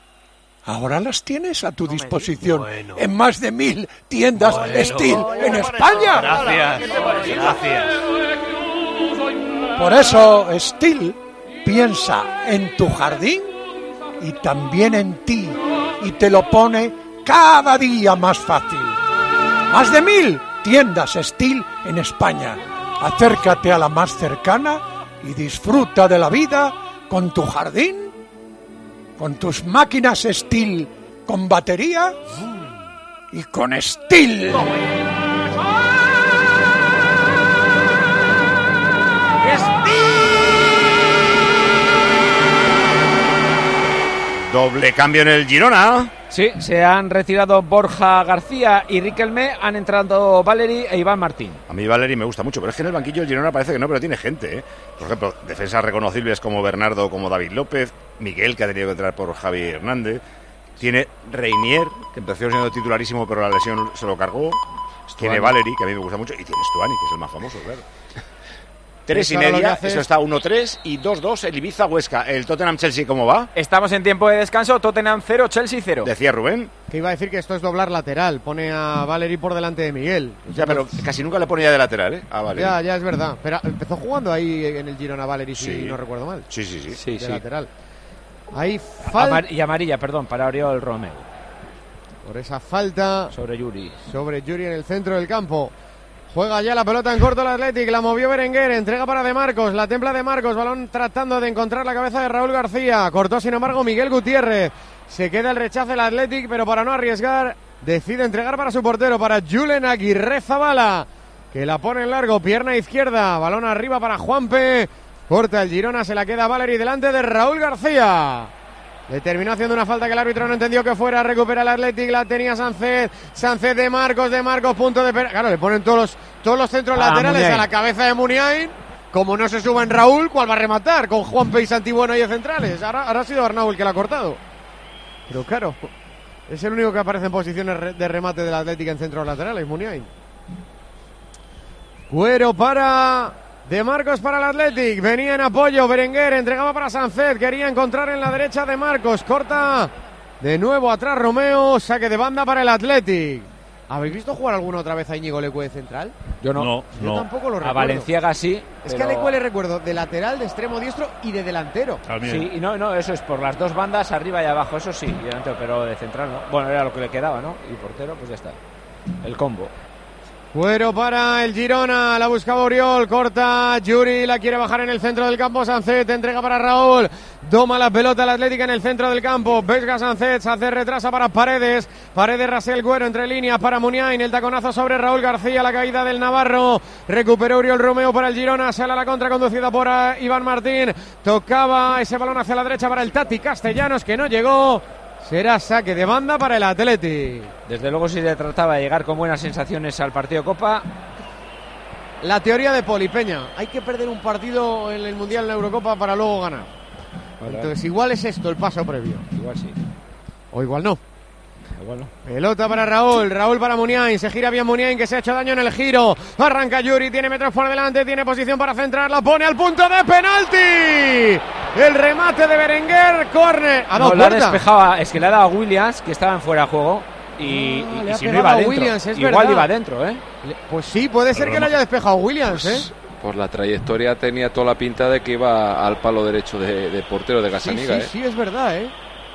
ahora las tienes a tu disposición bueno. en más de mil tiendas bueno. Steel en España. Gracias, gracias. Por eso Steel piensa en tu jardín y también en ti y te lo pone cada día más fácil. Más de mil tiendas Steel en España. Acércate a la más cercana y disfruta de la vida con tu jardín, con tus máquinas Steel con batería y con Steel. Doble cambio en el Girona. Sí, se han retirado Borja García y Riquelme, han entrado Valeri e Iván Martín. A mí Valeri me gusta mucho, pero es que en el banquillo el Girona parece que no, pero tiene gente, ¿eh? Por ejemplo, defensas reconocibles como Bernardo, como David López, Miguel, que ha tenido que entrar por Javi Hernández, tiene Reinier, que empezó siendo titularísimo, pero la lesión se lo cargó, Stuani. Tiene Valeri, que a mí me gusta mucho, y tiene Stuani, que es el más famoso, claro. Tres y media, eso está uno tres y dos dos el Ibiza-Huesca. ¿El Tottenham-Chelsea cómo va? Estamos en tiempo de descanso, Tottenham cero, Chelsea cero. Decía Rubén. Que iba a decir que esto es doblar lateral, pone a Valeri por delante de Miguel. Ya, pero casi nunca le ponía de lateral, ¿eh? A Valeri. Ya, ya es verdad. Pero empezó jugando ahí en el Girona Valeri, sí. Si no recuerdo mal. Sí, sí, sí. sí de sí. lateral. Ahí falta. Amar- y amarilla, perdón, para Oriol Romeu. Por esa falta. Sobre Yuri. Sobre Yuri en el centro del campo. Juega ya la pelota en corto el Athletic, la movió Berenguer, entrega para De Marcos, la templa De Marcos, balón tratando de encontrar la cabeza de Raúl García, cortó sin embargo Miguel Gutiérrez, se queda el rechazo del Athletic, pero para no arriesgar, decide entregar para su portero, para Julen Aguirrezabala, que la pone en largo, pierna izquierda, balón arriba para Juanpe, corta el Girona, se la queda Valeri delante de Raúl García. Le terminó haciendo una falta que el árbitro no entendió que fuera, recupera el Athletic, la tenía Sánchez, Sánchez de Marcos, de Marcos, punto de... Per- claro, le ponen todos los, todos los centros ah, laterales Muniain. A la cabeza de Muniain, como no se suba en Raúl, ¿cuál va a rematar? Con Juanpe y Santibueno ahí de centrales, ahora, ahora ha sido Arnau el que la ha cortado. Pero claro, es el único que aparece en posiciones de remate del Athletic en centros laterales, Muniain. Cuero para... De Marcos para el Athletic, venía en apoyo, Berenguer entregaba para Sánchez, quería encontrar en la derecha de Marcos, corta de nuevo atrás Romeo, saque de banda para el Athletic. ¿Habéis visto jugar alguna otra vez a Íñigo Lecue de central? Yo no. no Yo no. tampoco lo recuerdo. A Valenciaga sí. Es pero... que a Lecue le recuerdo de lateral, de extremo diestro y de delantero. También. Sí, y no, no, eso es por las dos bandas, arriba y abajo, eso sí, y delantero, pero de central no. Bueno, era lo que le quedaba, ¿no? Y portero, pues ya está. El combo. Cuero para el Girona, la buscaba Oriol, corta, Yuri la quiere bajar en el centro del campo, Sánchez entrega para Raúl, doma la pelota el Atlético en el centro del campo, Vesga Sánchez, Sánchez retrasa para Paredes, Paredes Rasel Güero entre líneas para Muniain, el taconazo sobre Raúl García, la caída del Navarro, recuperó Oriol Romeo para el Girona, sale a la contra conducida por uh, Iván Martín, tocaba ese balón hacia la derecha para el Tati Castellanos que no llegó. Será saque de banda para el Athletic. Desde luego, si se trataba de llegar con buenas sensaciones al partido Copa. La teoría de Poli Peña. Hay que perder un partido en el Mundial, en la Eurocopa, para luego ganar. Vale. Entonces, igual es esto el paso previo. Igual sí. O igual no. Igual no. Pelota para Raúl, Raúl para Muniain, se gira bien Muniain que se ha hecho daño en el giro, arranca Yuri, tiene metros por delante, tiene posición para centrar, la pone al punto de penalti, el remate de Berenguer, córner, ha dado no, la despejaba, es que le ha dado a Williams que estaba en fuera de juego y, ah, y, y si no iba dentro, Williams, es igual verdad. Iba dentro, ¿eh? Pues sí, puede ser que le haya despejado Williams, pues, ¿eh? Por la trayectoria tenía toda la pinta de que iba al palo derecho de, de portero de Gazzaniga, sí, sí, ¿eh? sí, es verdad, ¿eh?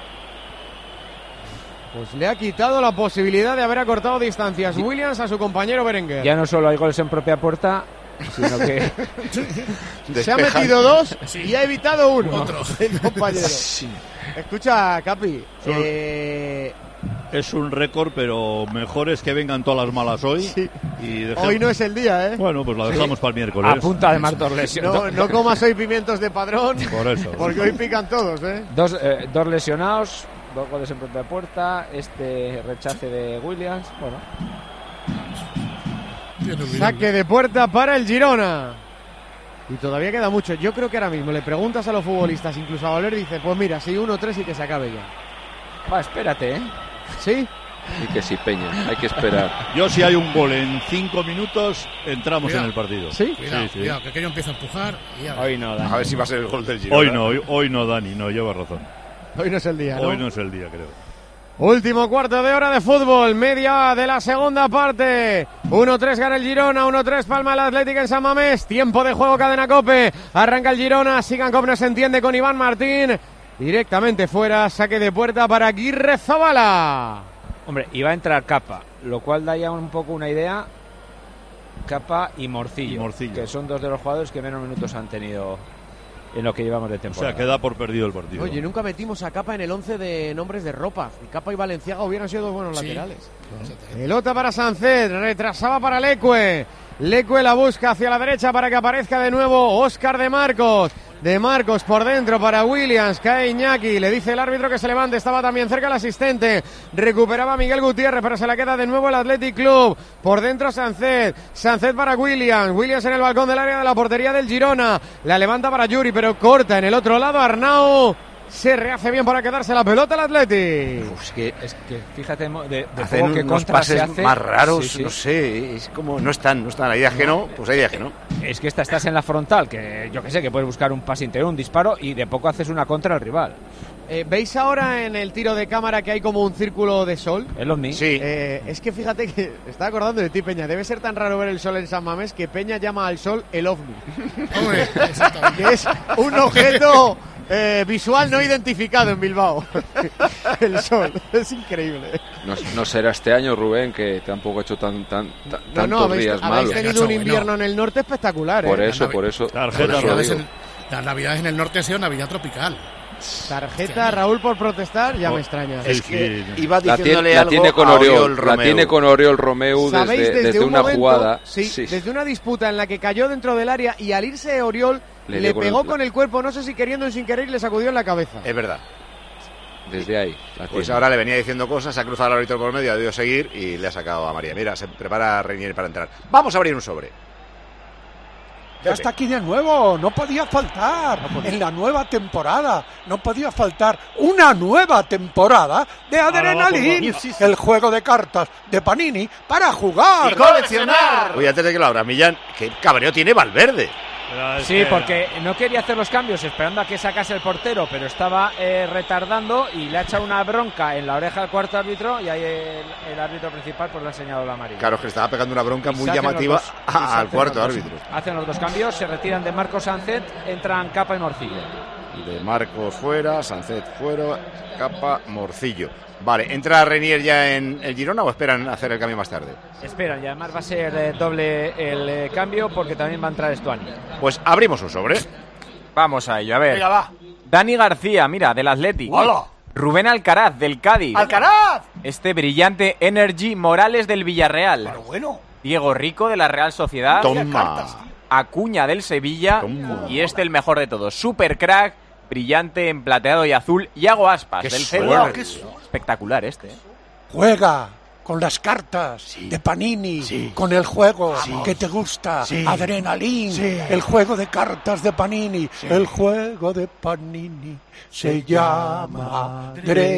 Pues le ha quitado la posibilidad de haber acortado distancias Williams a su compañero Berenguer. Ya no solo hay goles en propia puerta, sino que se ha metido dos sí. y ha evitado uno. Otro. El compañero. Sí. Escucha, Capi. Solo... Eh... Es un récord, pero mejor es que vengan todas las malas hoy. Sí. Y dejemos... Hoy no es el día, ¿eh? Bueno, pues la dejamos sí. para el miércoles. A punta de más dos lesiones. No, no comas hoy pimientos de padrón. Por eso. Porque hoy pican todos, ¿eh? Dos, eh, dos lesionados. Dos goles en propia puerta, este rechace de Williams, bueno. Saque de puerta para el Girona. Y todavía queda mucho. Yo creo que ahora mismo le preguntas a los futbolistas, incluso a Valer, dice, pues mira, si uno tres y que se acabe ya. Va, espérate, ¿eh? ¿Sí? Y que sí, Peña, hay que esperar. Yo si hay un gol en cinco minutos, entramos cuidado. en el partido. ¿Sí? Cuidado, sí, sí. cuidado, que aquello empieza a empujar. Y a... Hoy no, Dani. A ver si va a ser el gol del Girona. Hoy no, hoy, hoy no, Dani, no, lleva razón. Hoy no es el día, ¿no? Hoy no es el día, creo. Último cuarto de hora de fútbol, media de la segunda parte. uno tres gana el Girona, uno tres palma el Athletic en San Mamés. Tiempo de juego, cadena COPE. Arranca el Girona, Sigan Cop no se entiende con Iván Martín. Directamente fuera, saque de puerta para Aguirrezabala. Hombre, iba a entrar Capa, lo cual da ya un poco una idea. Capa y Morcillo, y Morcillo, que son dos de los jugadores que menos minutos han tenido en lo que llevamos de temporada. O sea, queda por perdido el partido. Oye, nunca metimos a Capa en el once de nombres de ropa. Y Capa y Valenciaga hubieran sido dos buenos sí. laterales. No. Pelota para Sánchez, retrasaba para Lecue. Lecue la busca hacia la derecha para que aparezca de nuevo Óscar de Marcos. de Marcos por dentro para Williams, cae Iñaki, le dice el árbitro que se levante, estaba también cerca el asistente, recuperaba Miguel Gutiérrez, pero se la queda de nuevo el Athletic Club, por dentro Sánchez, Sánchez para Williams, Williams en el balcón del área de la portería del Girona, la levanta para Yuri, pero corta en el otro lado Arnau. Se rehace bien para quedarse la pelota el Athletic. Uf, es, que, es que fíjate de, de hacen que unos pases hace. más raros, sí, sí. no sé, es como no están, no están. Hay días que no, pues hay días que no. Es que esta estás en la frontal, que yo que sé, que puedes buscar un pase interior, un disparo y de poco haces una contra al rival. Eh, ¿Veis ahora en el tiro de cámara que hay como un círculo de sol? El ovni. Sí. Eh, es que fíjate que está acordando de ti, Peña. Debe ser tan raro ver el sol en San Mamés que Peña llama al sol el ovni. Hombre, que es un objeto eh, visual no identificado en Bilbao. El sol. Es increíble. No, no será este año, Rubén, que tampoco ha hecho tan, tan, tan No, tantos no, habéis, días habéis malos. tenido un invierno en el norte espectacular. Por ¿eh? eso, por eso. Las por eso navidades, digo. en, las navidades en el norte ha sido Navidad tropical. Tarjeta, Raúl, por protestar, ya Oh, me extraña. Es que iba La diciéndole tiene, la algo tiene con a Oriol, Oriol la Romeu. tiene con Oriol Romeu ¿Sabéis? desde, Desde, desde un una momento, jugada. sí, sí. desde una disputa en la que cayó dentro del área y al irse Oriol Le le, dio con pegó el- con el cuerpo, no sé si queriendo o sin querer, y le sacudió en la cabeza. Es verdad. Desde ahí. La Pues tiene. ahora le venía diciendo cosas, se ha cruzado el árbitro por medio, ha debido seguir y le ha sacado a María. Mira, se prepara Reinier para entrar. Vamos a abrir un sobre. Ya está aquí de nuevo, no podía faltar en la nueva temporada, no podía faltar una nueva temporada de Adrenalin, el juego de cartas de Panini para jugar. ¡Y coleccionar! Oye, antes de que lo abra, Millán, qué cabreo tiene Valverde. Sí, porque no quería hacer los cambios esperando a que sacase el portero, pero estaba eh, retardando y le ha echado una bronca en la oreja al cuarto árbitro y ahí el, el árbitro principal pues le ha enseñado la amarilla. Claro, es que estaba pegando una bronca Y muy se hacen llamativa los dos- y se al hacen cuarto los dos- árbitro. Hacen los dos cambios, se retiran de Marcos Sánchez, entran Capa y Morcillo. De Marcos fuera, Sánchez fuera, Capa, Morcillo. Vale, ¿entra Reinier ya en el Girona o esperan hacer el cambio más tarde? Esperan, y además va a ser eh, doble el eh, cambio porque también va a entrar Estuani. Pues abrimos un sobre. Vamos a ello, a ver. Venga, va. Dani García, mira, del Athletic. ¡Hola! Rubén Alcaraz, del Cádiz. ¡Alcaraz! Este brillante Energy Morales, del Villarreal. Pero bueno. Diego Rico, de la Real Sociedad. Toma. Acuña, del Sevilla. Toma. Y este, el mejor de todos, super crack, brillante en plateado y azul, Iago Aspas, Qué del suerte. Celta. Espectacular este. ¿eh? Juega con las cartas de Panini, Sí. con el juego Vamos. que te gusta, Sí. Adrenalin, Sí. el juego de cartas de Panini, el juego de Panini se llama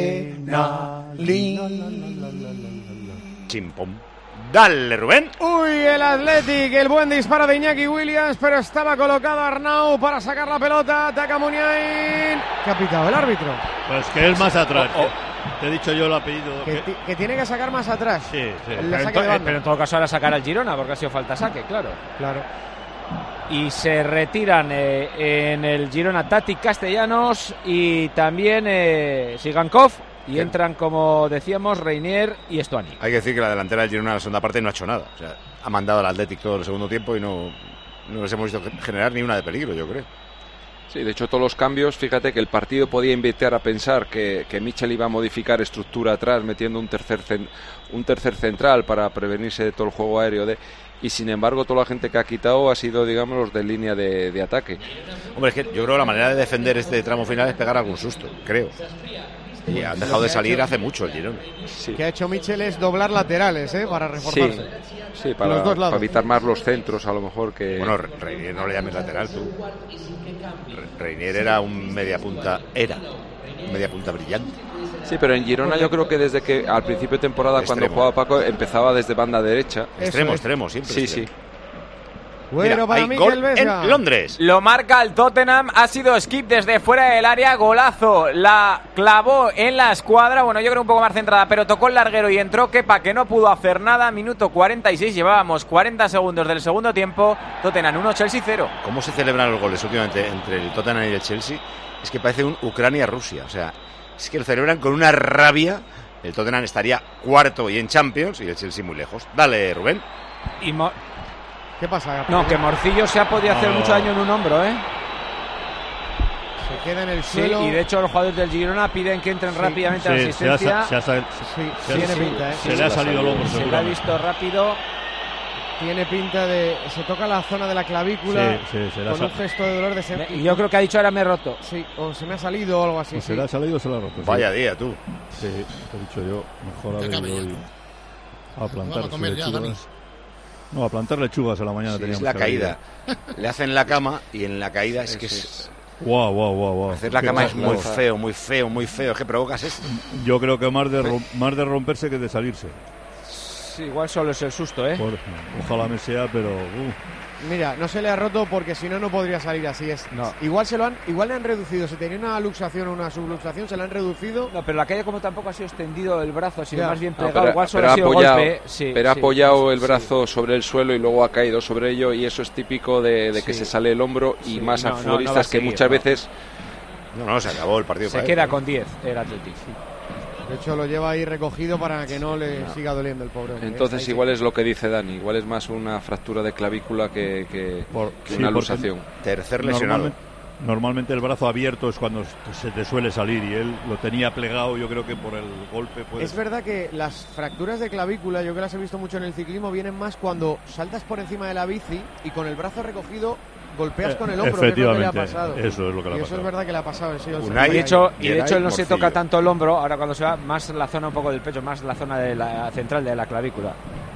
Adrenalin. Chimpom. Dale, Rubén. Uy, el Athletic, el buen disparo de Iñaki Williams, pero estaba colocado Arnau para sacar la pelota, ataca Muniain. ¿Qué ha pitado el árbitro? Pues que es más atrás. Oh, oh. Te he dicho yo el apellido. Que, que- ti- que tiene que sacar más atrás. Sí, sí. El Pero en, saque to- de eh, banda. pero en todo caso ahora sacar al Girona porque ha sido falta saque, claro. Claro. Y se retiran eh, en el Girona Tati Castellanos y también eh, Sigankov. Y Bien. entran, como decíamos, Reinier y Estuani. Hay que decir que la delantera del Girona en la segunda parte no ha hecho nada. O sea, ha mandado al Athletic todo el segundo tiempo y no, no les hemos visto generar ni una de peligro, yo creo. Sí, de hecho todos los cambios, fíjate que el partido podía invitar a pensar que, que Michel iba a modificar estructura atrás metiendo un tercer cen- un tercer central para prevenirse de todo el juego aéreo de y sin embargo toda la gente que ha quitado ha sido, digamos, los de línea de, de ataque. Hombre, es que yo creo que la manera de defender este tramo final es pegar algún susto, creo. Y han dejado de salir hace mucho el Girona. Sí, Que ha hecho Michel es doblar laterales, ¿eh? Para sí, reforzarse. sí, para, Los dos lados. para evitar más los centros a lo mejor que... Bueno, Re- Reinier no le llames lateral tú. Re- Reinier era un media punta, era un media punta brillante. Sí, pero en Girona yo creo que desde que al principio de temporada Extremo. cuando jugaba Paco empezaba desde banda derecha. Extremo, es. extremo, siempre. Sí, extremo. sí. Bueno, Mira, para hay Mikel gol Vesga. en Londres. Lo marca el Tottenham, ha sido skip desde fuera del área, golazo, la clavó en la escuadra, bueno, yo creo un poco más centrada, pero tocó el larguero y entró Kepa, que no pudo hacer nada, minuto cuarenta y seis, llevábamos cuarenta segundos del segundo tiempo, Tottenham uno, Chelsea cero. ¿Cómo se celebran los goles últimamente entre el Tottenham y el Chelsea? Es que parece un Ucrania-Rusia, o sea, es que lo celebran con una rabia. El Tottenham estaría cuarto y en Champions y el Chelsea muy lejos. Dale, Rubén. Y Mo- ¿Qué pasa? no, que Morcillo se ha podido hacer No. mucho daño en un hombro, ¿eh? Se queda en el Sí, suelo. y de hecho los jugadores del Girona piden que entren Sí. rápidamente a la Sí, se, ha, asistencia. sa- se, ha, sal- Sí, se, tiene se- pinta, ¿eh? se le ha salido el hombro Se lo ha seguramente. visto rápido. Tiene pinta de... Se toca la zona de la clavícula sí, sí, con un gesto de dolor de se... Y yo creo que ha dicho ahora me he roto. Sí, o se me ha salido o algo así. O se sí. le ha salido o se le ha roto. Vaya sí. día, tú. Sí, te he dicho yo. Mejor haber ido hoy a plantar a comer ya, Dani. No, a plantar lechugas a la mañana Sí, teníamos es la que caída. Le hacen la cama y en la caída es que es... Guau, guau, guau, guau. Hacer la cama es muy feo, muy feo, muy feo. Es que provocas esto. Yo creo que más de, rom más de romperse que de salirse. Sí, igual solo es el susto, ¿eh? Por, ojalá me sea, pero... Uh. Mira, no se le ha roto porque si no, no podría salir así. Es, no. Igual se lo han, igual le han reducido. Si tenía una luxación o una subluxación, se le han reducido. No, pero la caída como tampoco ha sido extendido el brazo, sino ya. más bien No, plegado. pero, igual solo pero ha sido apoyado, golpe. Sí, pero ha sí, apoyado sí, el brazo sí. sobre el suelo y luego ha caído sobre ello, y eso es típico de, de que sí. se sale el hombro y sí, más no, a futbolistas no, no que seguir, muchas no. veces... No, no, se acabó el partido. Se queda él, con diez el Atlético. Sí. De hecho, lo lleva ahí recogido para que no le no. siga doliendo el pobre hombre. Entonces, igual es lo que dice Dani. Igual es más una fractura de clavícula que, que, Por, que sí, una luxación. Tercer lesionado. Normalmente, normalmente el brazo abierto es cuando se te suele salir y él lo tenía plegado. Yo creo que por el golpe puede... Es verdad que las fracturas de clavícula, yo que las he visto mucho en el ciclismo, vienen más cuando saltas por encima de la bici y con el brazo recogido golpeas con el hombro, que es lo que le ha pasado. Eso es lo que le ha pasado. Y eso es verdad que le ha pasado. Sí, y de hecho, y de hecho él no se toca tanto el hombro, ahora cuando se va más la zona un poco del pecho, más la zona de la central de la clavícula.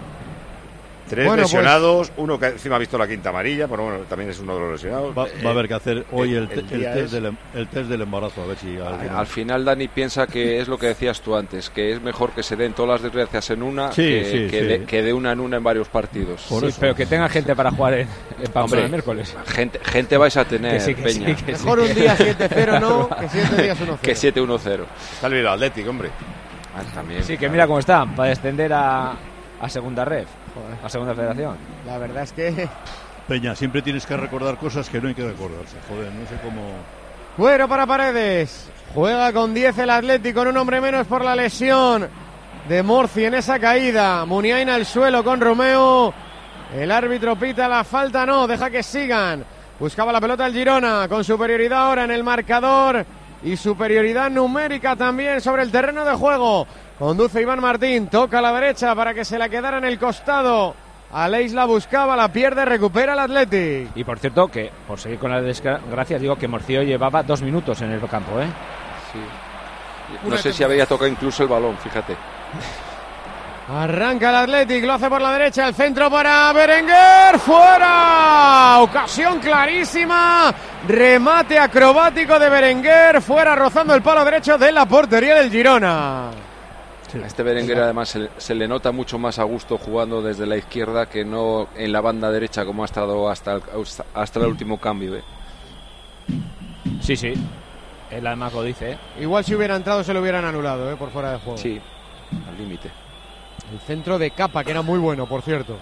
Tres bueno, lesionados, pues, uno que encima ha visto la quinta amarilla, pero bueno, también es uno de los lesionados. Va, va a haber que hacer hoy el, el, el, test, es... del, el test del embarazo, a ver si... Al, al final, Dani piensa que es lo que decías tú antes, que es mejor que se den todas las desgracias en una sí, que, sí, que, sí. De, que de una en una en varios partidos. Sí, pero que tenga gente para jugar en, en Pamplona el miércoles. Gente, gente vais a tener, que sí, que Peña. Sí, que mejor sí. un día siete cero, ¿no? Que siete días uno cero. Que siete uno cero. Está el Bilbao Atlético, hombre. Ah, también. Sí, que mira cómo está, para descender a... a segunda red, a segunda federación. La verdad es que... Peña, siempre tienes que recordar cosas que no hay que recordarse. Joder, no sé cómo... Cuero para Paredes. Juega con diez el Atlético, con un hombre menos por la lesión de Morci en esa caída. Muniain al suelo con Romeo. El árbitro pita la falta, no, deja que sigan. Buscaba la pelota el Girona, con superioridad ahora en el marcador y superioridad numérica también sobre el terreno de juego. Conduce Iván Martín, toca a la derecha para que se la quedara en el costado. Aleix la buscaba, la pierde, recupera el Athletic. Y por cierto, que por seguir con las desgracias, digo que Morcillo llevaba dos minutos en el campo, ¿eh? Sí. No sé si había tocado incluso el balón, fíjate. Arranca el Athletic, lo hace por la derecha, el centro para Berenguer, fuera, ocasión clarísima, remate acrobático de Berenguer, fuera rozando el palo derecho de la portería del Girona. A este Berenguer además se, se le nota mucho más a gusto jugando desde la izquierda que no en la banda derecha como ha estado hasta el, hasta el último cambio. ¿eh? Sí, sí, él además lo dice. ¿eh? Igual si hubiera entrado se lo hubieran anulado, ¿eh? Por fuera de juego. Sí, al límite. El centro de Capa, que era muy bueno, por cierto.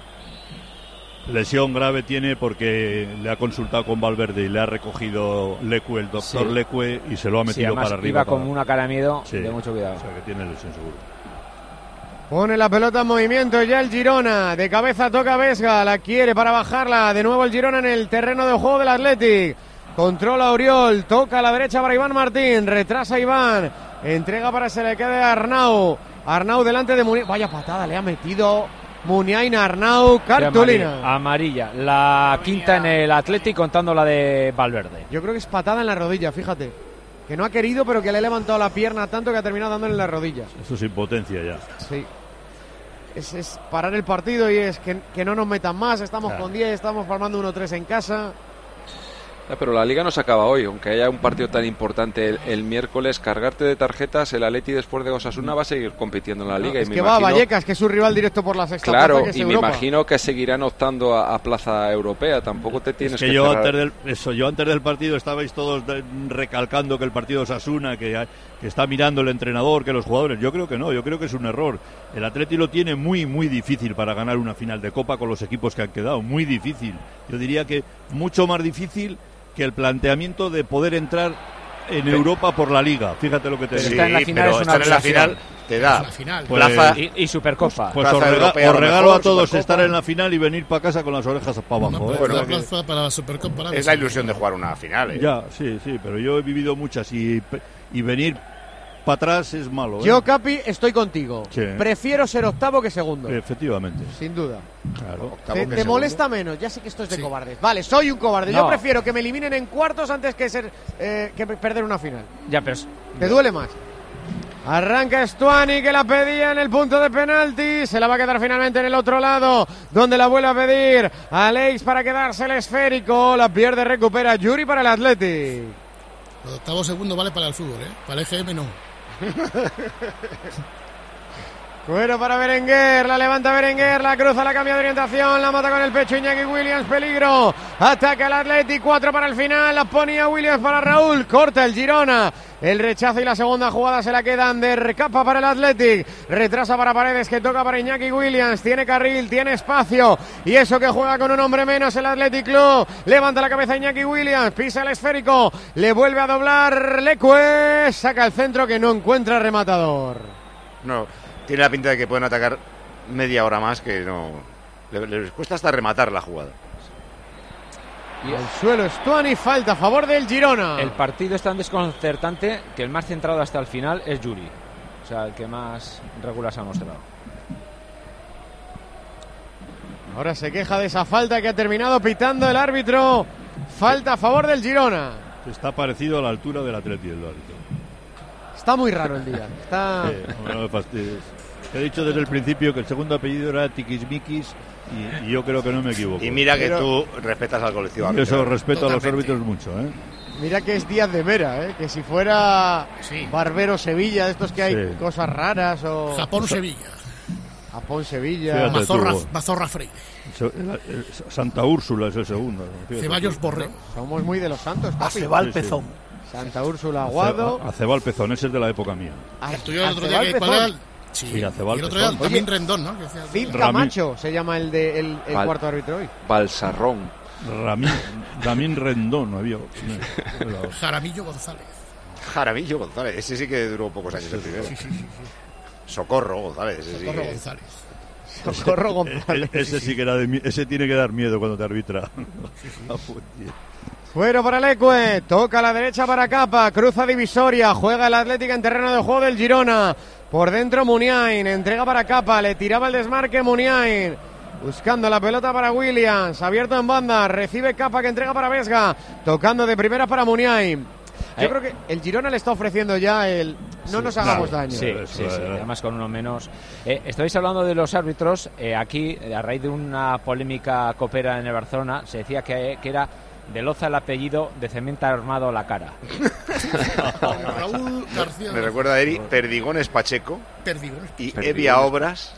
Lesión grave tiene porque le ha consultado con Valverde y le ha recogido Lecue, el doctor sí. Lecue, y se lo ha metido sí, para arriba. Iba para... con una cara de miedo, sí. de mucho cuidado. O sea que tiene lesión seguro. Pone la pelota en movimiento ya el Girona. De cabeza toca Vesga, la quiere para bajarla. De nuevo el Girona en el terreno de juego del Athletic. Controla Oriol, toca a la derecha para Iván Martín. Retrasa Iván. Entrega para que se le quede a Arnau. Arnau delante de Muniain. Vaya patada, le ha metido Muniain a Arnau. Cartulina. Amarilla, amarilla. La amarilla. Quinta en el Athletic contando la de Valverde. Yo creo que es patada en la rodilla, fíjate. Que no ha querido, pero que le ha levantado la pierna tanto que ha terminado dándole en las rodillas. Eso es impotencia ya. Sí. Es, es parar el partido y es que, que no nos metan más. Estamos claro. con diez, estamos palmando uno tres en casa. Pero la Liga no se acaba hoy, aunque haya un partido tan importante el, el miércoles. Cargarte de tarjetas, el Atleti después de Osasuna va a seguir compitiendo en la Liga. No, y es me que imagino, va a Vallecas, que es su rival directo por la sexta claro, plaza, que es y Europa. me imagino que seguirán optando a, a plaza europea. Tampoco te tienes es que, que yo cerrar. antes del eso yo antes del partido estabais todos de, recalcando que el partido de Osasuna, que, que está mirando el entrenador, que los jugadores. Yo creo que no, yo creo que es un error. El Atleti lo tiene muy muy difícil para ganar una final de Copa con los equipos que han quedado, muy difícil. Yo diría que mucho más difícil que el planteamiento de poder entrar en pero, Europa por la Liga. Fíjate lo que te digo. Sí, estar en la final pero es una estar en la final te da final. Pues, plaza y, y Supercopa. Pues os, rega os regalo mejor, a todos Supercopa. Estar en la final y venir para casa con las orejas para abajo. Una ¿eh? bueno, plaza para la Supercopa. Es la ilusión de jugar una final. ¿eh? Ya, sí, sí, pero yo he vivido muchas y, y venir para atrás es malo. ¿eh? Yo, Capi, estoy contigo. Sí. Prefiero ser octavo que segundo. Efectivamente. Sin duda. Claro. Te, te molesta menos. Ya sé que esto es de sí. cobardes. Vale, soy un cobarde. No. Yo prefiero que me eliminen en cuartos antes que ser eh, que perder una final. Ya, pero... ¿Te duele más? Arranca Stuani, que la pedía en el punto de penalti. Se la va a quedar finalmente en el otro lado, donde la vuelve a pedir Alex para quedarse el esférico. La pierde, recupera Yuri para el Athletic. Los octavos segundos vale para el fútbol, ¿eh? Para el E G M no. Cuero para Berenguer, la levanta Berenguer, la cruza, la cambia de orientación, la mata con el pecho Iñaki Williams, peligro, ataca el Athletic, cuatro para el final, la ponía Williams para Raúl, corta el Girona, el rechazo y la segunda jugada se la quedan de recapa para el Athletic, retrasa para Paredes, que toca para Iñaki Williams, tiene carril, tiene espacio, y eso que juega con un hombre menos el Athletic Club, levanta la cabeza Iñaki Williams, pisa el esférico, le vuelve a doblar Leque, saca el centro que no encuentra rematador. No. Tiene la pinta de que pueden atacar media hora más, que no... Les, les cuesta hasta rematar la jugada. Y el suelo Stuani, falta a favor del Girona. El partido es tan desconcertante que el más centrado hasta el final es Yuri. O sea, el que más regular se ha mostrado. Ahora se queja de esa falta que ha terminado pitando el árbitro. Falta a favor del Girona. Está parecido a la altura del Atleti el árbitro. Está muy raro el día. Está... Sí, no me fastidies. He dicho desde el principio que el segundo apellido era Tiquismiquis y, y yo creo que no me equivoco. Y mira que Pero... tú respetas al colectivo árbitro. Eso respeto Totalmente. a los árbitros mucho, ¿eh? Mira que es Díaz de Mera, ¿eh? Que si fuera sí. Barbero Sevilla, de estos que hay sí. cosas raras o... Japón Sevilla. Japón Sevilla. Mazorra, Mazorra Freire. Santa Úrsula es el segundo. Ceballos Borrego. Somos muy de los santos, papi. Acebal Pezón. Sí, sí. Santa Úrsula Aguado. Acebal Pezón, ese es de la época mía. El tuyo el otro día que cuál era. Sí, sí, Acebal y el otro día también Oye, Rendón, ¿no? Phil Camacho se llama el, de, el, el Val, cuarto árbitro hoy. Balsarrón. Ramín, Ramín Rendón, no había. Jaramillo González. Jaramillo González, ese sí que duró pocos años el primero. Sí, sí, sí, sí. Socorro González, ese Socorro sí. González. Socorro González. Ese sí que era de, ese tiene que dar miedo cuando te arbitra. Sí, sí. Fuero para el Ecue, toca a la derecha para Capa, cruza divisoria, juega el Atlético en terreno de juego del Girona. Por dentro Muniain, entrega para Capa, le tiraba el desmarque Muniain. Buscando la pelota para Williams, abierto en banda, recibe Capa que entrega para Vesga, tocando de primera para Muniain. Yo eh. creo que el Girona le está ofreciendo ya el no sí, nos hagamos claro, daño. Sí, sí, sí, además con uno menos. Eh, estabais hablando de los árbitros, eh, aquí a raíz de una polémica copera en el Barcelona, se decía que, que era de Loza el apellido, de cemento armado la cara. Raúl García. Me recuerda a Eri, Perdigones Pacheco Perdigones. y Evia Obras.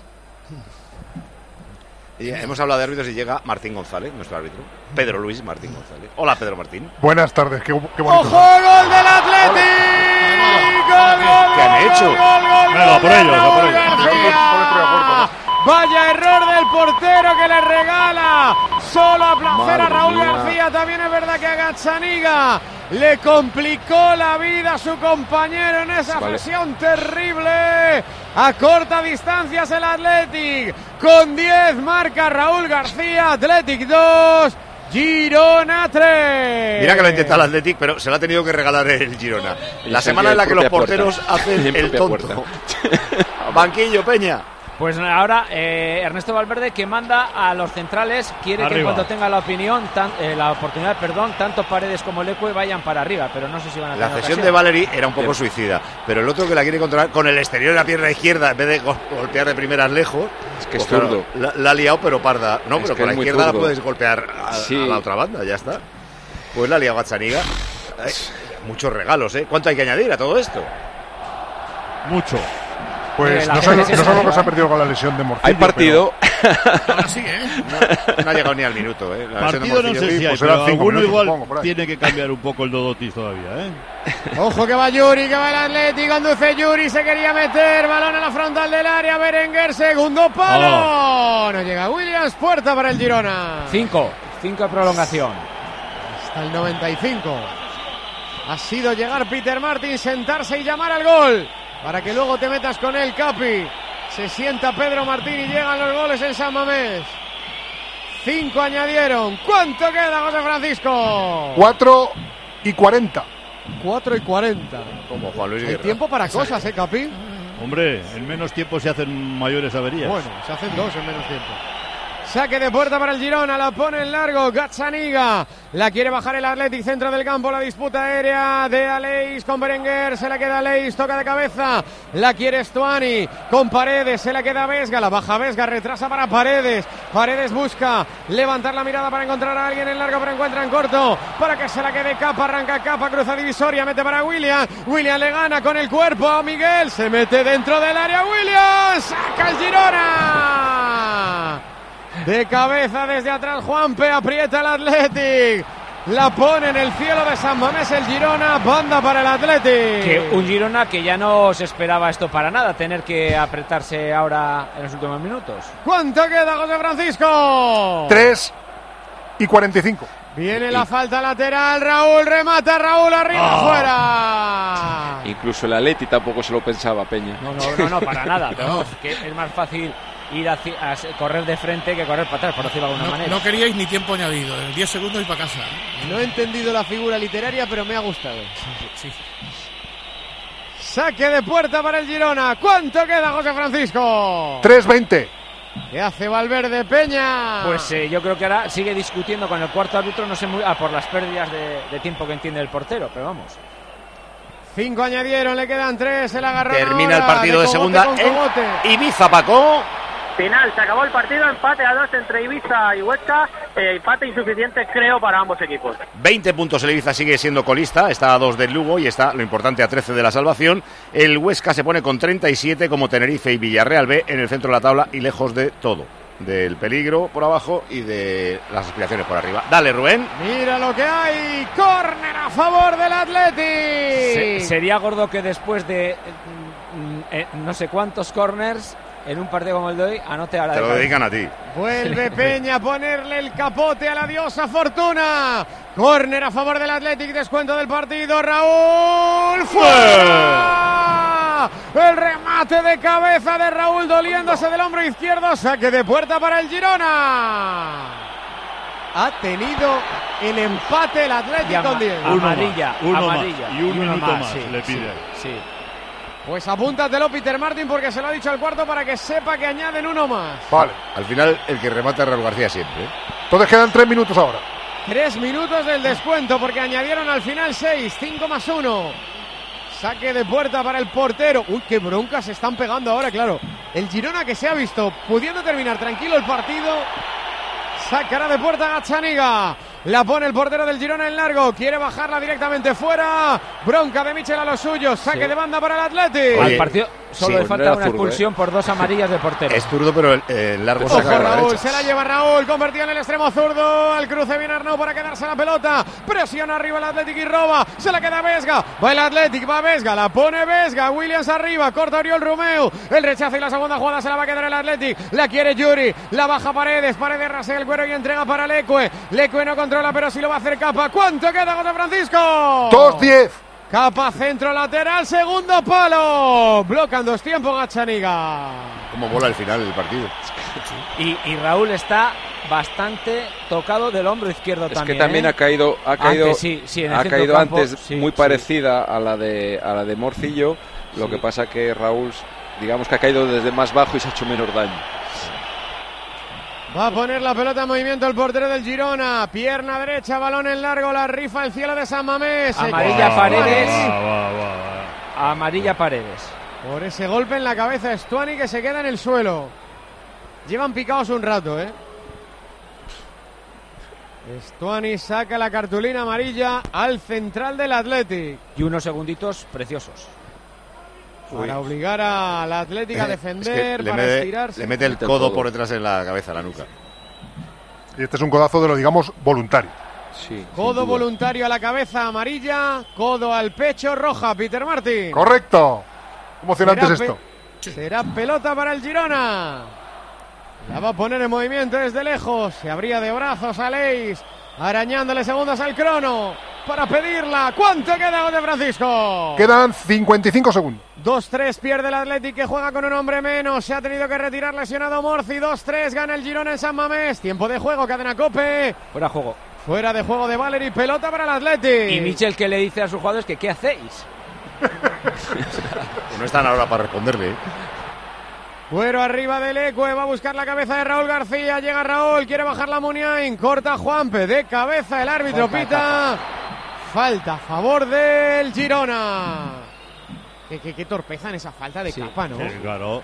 Y hemos hablado de árbitros y llega Martín González, nuestro árbitro. Pedro Luis Martín González. Hola, Pedro Martín. Buenas tardes, qué, qué bonito. ¡Ojo, gol del Athletic! ¡Gol, gol, ¿Qué han hecho? Gol, gol, Venga, gol, por ellos, va por ellos. Vaya error del portero que le regala solo a placer Madre a Raúl mía. García. También es verdad que a Gazzaniga le complicó la vida a su compañero en esa vale. presión terrible. A corta distancia es el Athletic. Con diez marca Raúl García. Athletic dos, Girona tres. Mira que lo ha intentado el Athletic, pero se lo ha tenido que regalar el Girona. La semana en la que los porteros puerta. hacen el tonto. Banquillo, Peña. Pues ahora eh, Ernesto Valverde, que manda a los centrales, quiere arriba. Que en cuanto tenga la opinión, tan, eh, la oportunidad, perdón, tanto Paredes como Leque vayan para arriba, pero no sé si van a tener La cesión ocasión. de Valeri era un poco suicida, pero el otro que la quiere controlar con el exterior de la pierna izquierda, en vez de go golpear de primeras lejos, es que es pues zurdo. Claro, la, la ha liado, pero parda. No, es pero con la izquierda zurdo. La puedes golpear a, sí. a la otra banda, ya está. Pues la ha liado Gazzaniga. Ay, muchos regalos, ¿eh? ¿Cuánto hay que añadir a todo esto? Mucho. Pues no sé, no sé lo que se ha perdido con la lesión de Morcillo. Hay partido. Pero... Ahora sí, ¿eh? No, no ha llegado ni al minuto, ¿eh? La partido no sé si hay, pues pero alguno minutos, igual supongo, tiene que cambiar un poco el Dodotis todavía, ¿eh? Ojo que va Yuri, que va el Atlético, conduce Yuri, se quería meter, balón a la frontal del área, Berenguer, segundo palo. Oh. No llega Williams, puerta para el Girona. Cinco, cinco de prolongación. Hasta el noventa y cinco. Ha sido llegar Peter Martin, sentarse y llamar al gol. Para que luego te metas con él, Capi. Se sienta Pedro Martín y llegan los goles en San Mamés. Cinco añadieron. ¿Cuánto queda, José Francisco? Cuatro y cuarenta. cuatro y cuarenta. Como Juan Luis Hay Guerra. tiempo para cosas, ¿eh, Capi? Hombre, en menos tiempo se hacen mayores averías. Bueno, se hacen dos en menos tiempo. Saque de puerta para el Girona, la pone en largo, Gazzaniga, la quiere bajar el Athletic, centro del campo, la disputa aérea de Aleix con Berenguer, se la queda Aleix, toca de cabeza, la quiere Stuani, con Paredes, se la queda Vesga, la baja Vesga, retrasa para Paredes, Paredes busca levantar la mirada para encontrar a alguien en largo, pero encuentra en corto, para que se la quede Capa, arranca Capa, cruza divisoria, mete para William, William le gana con el cuerpo a Miguel, se mete dentro del área William, saca el Girona. De cabeza desde atrás Juanpe, aprieta el Athletic, la pone en el cielo de San Mamés el Girona, banda para el Athletic. Que un Girona que ya no se esperaba esto para nada, tener que apretarse ahora en los últimos minutos. ¿Cuánto queda, José Francisco? tres y cuarenta y cinco. Viene la falta lateral, Raúl, remata Raúl, arriba, Oh. fuera. Incluso el Atleti tampoco se lo pensaba, Peña. No, no, no, no para nada, pero vamos, que es más fácil ir a, a correr de frente que correr para atrás, por decirlo de alguna No, manera. no queríais ni tiempo añadido, en diez segundos y para casa. No he entendido la figura literaria, pero me ha gustado. Sí. Saque de puerta para el Girona. ¿Cuánto queda, José Francisco? tres veinte. ¿Qué hace Valverde, Peña? Pues eh, yo creo que ahora sigue discutiendo con el cuarto árbitro, no sé muy, ah, por las pérdidas de, de tiempo que entiende el portero, pero vamos. Cinco añadieron, le quedan tres, el agarrón. Termina el ahora, partido de, de segunda Cogote con Cogote. en Ibiza, Paco. Final, se acabó el partido, empate a dos entre Ibiza y Huesca, eh, empate insuficiente creo para ambos equipos. veinte puntos, el Ibiza sigue siendo colista, está a dos del Lugo y está, lo importante, a trece de la salvación. El Huesca se pone con treinta y siete como Tenerife y Villarreal B en el centro de la tabla y lejos de todo, del peligro por abajo y de las aspiraciones por arriba. Dale, Rubén. Mira lo que hay, córner a favor del Athletic. Se, sería gordo que después de mm, eh, no sé cuántos corners en un partido como el de hoy anote ahora. Te de lo cabeza. dedican a ti. Vuelve Peña a ponerle el capote a la diosa Fortuna. Córner a favor del Athletic, descuento del partido. Raúl, fuera. El remate de cabeza de Raúl doliéndose del hombro izquierdo. Saque de puerta para el Girona. Ha tenido el empate el Athletic con diez. Amarilla, Uno más, amarilla. y un minuto más sí, le pide. Sí, sí. Pues apúntatelo, Peter Martin, porque se lo ha dicho al cuarto para que sepa que añaden uno más. Vale. Al final, el que remata es Raúl García siempre. ¿eh? Entonces quedan tres minutos ahora. Tres minutos del descuento porque añadieron al final seis, cinco más uno. Saque de puerta para el portero. Uy, qué broncas se están pegando ahora, claro. El Girona que se ha visto pudiendo terminar tranquilo el partido. Sacará de puerta Gazzaniga. La pone el portero del Girona en largo. Quiere bajarla directamente fuera. Bronca de Michel a los suyos. Saque Sí. de banda para el Athletic. Al partido solo sí, le falta era una zurdo, expulsión ¿eh? por dos amarillas de portero. Es zurdo, pero el, el largo Ojo, saca a la Raúl, derecha. se la lleva Raúl, convertido en el extremo zurdo. Al cruce viene Arnau para quedarse la pelota. Presiona arriba el Athletic y roba. Se la queda Vesga. Va el Athletic, va Vesga, la pone Vesga. Williams arriba, corta Oriol Romeu. El rechazo y la segunda jugada se la va a quedar el Athletic. La quiere Yuri, la baja Paredes. Paredes rasea el cuero y entrega para Leque. Leque no controla, pero sí lo va a hacer Capa. ¿Cuánto queda, José Francisco? dos diez. Capa, centro lateral, segundo palo. Blocan dos tiempos Gazzaniga. Como bola al final del partido. Y, y Raúl está bastante tocado del hombro izquierdo Es también. que también ¿eh? ha caído, ha caído, Antes, sí, sí, en el ha centro caído campo, antes sí, muy sí. parecida a la de a la de Morcillo. Lo Sí. que pasa que Raúl, digamos que ha caído desde más bajo y se ha hecho menos daño. Va a poner la pelota en movimiento el portero del Girona. Pierna derecha, balón en largo, la rifa el cielo de San Mamés. Amarilla Se- Paredes. Va, va, va, va. Amarilla Paredes. Por ese golpe en la cabeza, Stuani que se queda en el suelo. Llevan picados un rato, ¿eh? Stuani saca la cartulina amarilla al central del Athletic. Y unos segunditos preciosos. Para obligar al Athletic a Eh, defender, es que le, para mete, estirarse. le mete el Mete el codo codo. por detrás en la cabeza, la nuca. Y este es un codazo de lo, digamos, voluntario. Sí, Codo sin duda. voluntario a la cabeza amarilla, codo al pecho roja, Peter Martin. Correcto. Emocionante Será es esto. pe- Será pelota para el Girona. La va a poner en movimiento desde lejos. Se abría de brazos a Leis, arañándole segundos al crono para pedirla. ¿Cuánto queda, José Francisco? Quedan cincuenta y cinco segundos. dos tres pierde el Athletic que juega con un hombre menos. Se ha tenido que retirar lesionado Morci. dos tres gana el Girona en San Mamés. Tiempo de juego, cadena Cope. Fuera juego. Fuera de juego de Valeri, pelota para el Athletic. Y Michel que le dice a sus jugadores que ¿qué hacéis? No están ahora para responderle. ¿eh? Cuero arriba del Ecue, va a buscar la cabeza de Raúl García, llega Raúl, quiere bajar la Muniain, corta Juanpe, de cabeza el árbitro pita, falta a favor del Girona. Qué, qué, qué torpeza en esa falta de sí, capa, ¿no? Sí, claro.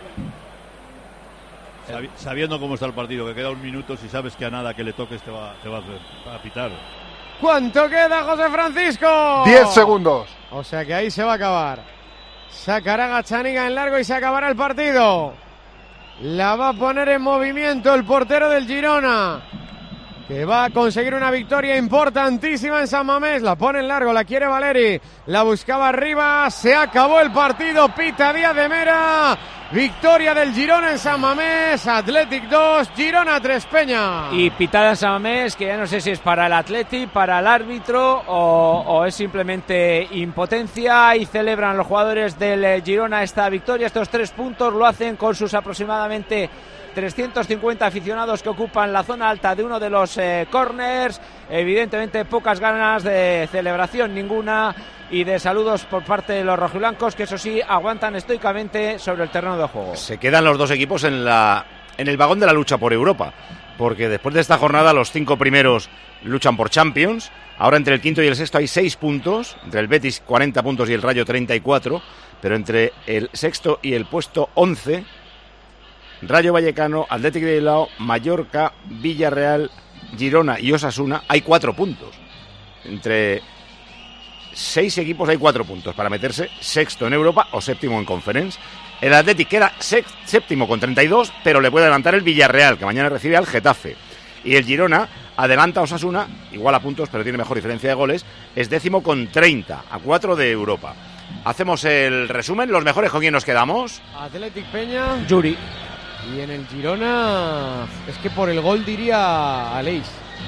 Sabi- sabiendo cómo está el partido, que queda un minuto, si sabes que a nada que le toques te va, te va a pitar. ¿Cuánto queda, José Francisco? Diez segundos. O sea que ahí se va a acabar. Sacará Gazzaniga en largo y se acabará el partido. La va a poner en movimiento el portero del Girona, que va a conseguir una victoria importantísima en San Mamés. La pone en largo, la quiere Valeri, la buscaba arriba, se acabó el partido, pita Díaz de Mera. Victoria del Girona en San Mamés, Athletic dos, Girona tres, Peña. Y pitada en San Mamés, que ya no sé si es para el Athletic, para el árbitro o, o es simplemente impotencia, y celebran los jugadores del Girona esta victoria, estos tres puntos, lo hacen con sus aproximadamente trescientos cincuenta aficionados que ocupan la zona alta de uno de los eh, corners. Evidentemente pocas ganas de celebración, ninguna, y de saludos por parte de los rojiblancos, que eso sí, aguantan estoicamente sobre el terreno de juego. Se quedan los dos equipos en la en el vagón de la lucha por Europa, porque después de esta jornada los cinco primeros luchan por Champions. Ahora entre el quinto y el sexto hay seis puntos, entre el Betis cuarenta puntos y el Rayo treinta y cuatro, pero entre el sexto y el puesto once, Rayo Vallecano, Athletic de Bilbao, Mallorca, Villarreal, Girona y Osasuna, hay cuatro puntos. Entre seis equipos hay cuatro puntos para meterse sexto en Europa o séptimo en Conference. El Athletic queda sext- séptimo con treinta y dos, pero le puede adelantar el Villarreal, que mañana recibe al Getafe. Y el Girona adelanta a Osasuna, igual a puntos, pero tiene mejor diferencia de goles, es décimo con treinta, a cuatro de Europa. Hacemos el resumen, los mejores, ¿con quién nos quedamos? Athletic, Peña, Yuri. Y en el Girona, es que por el gol diría Aleix.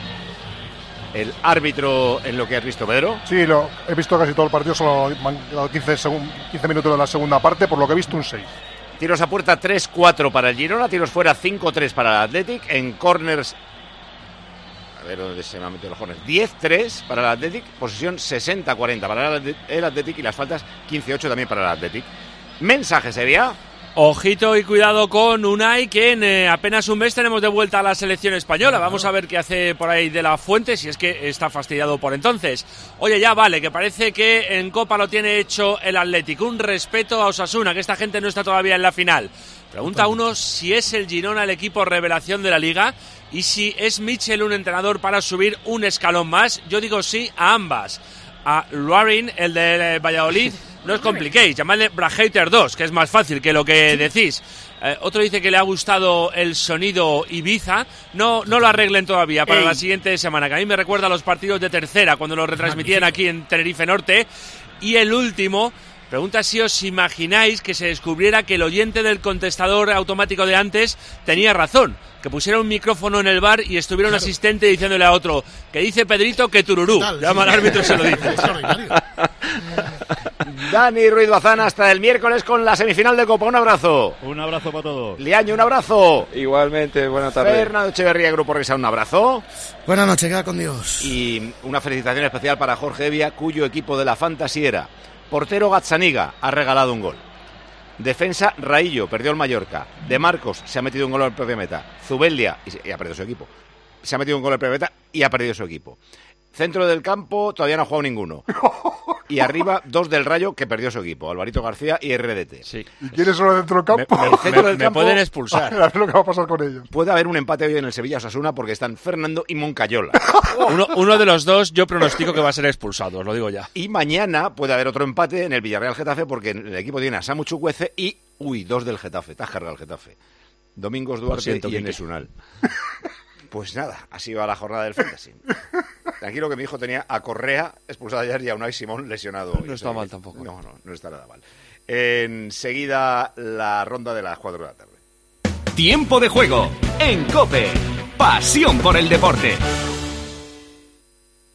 El árbitro en lo que has visto, Pedro. Sí, lo he visto casi todo el partido, solo me han quedado quince, segun, quince minutos de la segunda parte, por lo que he visto un seis. Tiros a puerta tres cuatro para el Girona, tiros fuera cinco tres para el Athletic, en corners, a ver dónde se me han metido los corners, diez tres para el Athletic, posesión sesenta cuarenta para el Athletic y las faltas quince ocho también para el Athletic. Mensaje sería... Ojito y cuidado con Unai, que en eh, apenas un mes tenemos de vuelta a la selección española. Vamos a ver qué hace por ahí de la Fuente, si es que está fastidiado por entonces. Oye, ya vale, que parece que en Copa lo tiene hecho el Atlético. Un respeto a Osasuna, que esta gente no está todavía en la final. Pregunta uno si es el Girona el equipo revelación de la Liga y si es Michel un entrenador para subir un escalón más. Yo digo sí a ambas. A Luarin, el de Valladolid, no os compliquéis, llamadle Brahater dos, que es más fácil que lo que decís. Eh, otro dice que le ha gustado el sonido Ibiza. No, no lo arreglen todavía para Ey. la siguiente semana, que a mí me recuerda a los partidos de tercera, cuando los retransmitían aquí en Tenerife Norte. Y el último... Pregunta si os imagináis que se descubriera que el oyente del contestador automático de antes tenía razón, que pusiera un micrófono en el bar y estuviera un claro. asistente diciéndole a otro que dice Pedrito que tururú. Total, llama sí, al árbitro y se lo dice. Dani Ruiz Bazán, hasta el miércoles con la semifinal de Copa. Un abrazo. Un abrazo para todos. Liaño, un abrazo. Igualmente, buena tarde. Fernando Echeverría, Grupo Risa, un abrazo. Buenas noches, queda con Dios. Y una felicitación especial para Jorge Evia, cuyo equipo de la Fantasy era... Portero Gazzaniga ha regalado un gol. Defensa Raillo, perdió el Mallorca. De Marcos se ha metido un gol al propio meta. Zubeldia, y ha perdido su equipo. Se ha metido un gol al propio meta y ha perdido su equipo. Centro del campo todavía no ha jugado ninguno. Y arriba dos del Rayo que perdió su equipo, Alvarito García y R D T. Sí. ¿Y quiénes son los dentro del campo? Me, me, centro del me campo, pueden expulsar. A ver lo que va a pasar con ellos. Puede haber un empate hoy en el Sevilla Osasuna porque están Fernando y Moncayola. uno, uno de los dos yo pronostico que va a ser expulsado, os lo digo ya. Y mañana puede haber otro empate en el Villarreal Getafe porque el equipo tiene a Samu Chukwueze y, uy, dos del Getafe. Te has cargado el Getafe. Domingos Duarte siento, y Enes Unal. Pues nada, así va la jornada del Fantasy. Tranquilo que mi hijo tenía a Correa expulsado ayer y a Unai Simón lesionado hoy. No está mal tampoco. No, no, no está nada mal. Enseguida la ronda de las cuatro de la tarde. Tiempo de juego en COPE. Pasión por el deporte.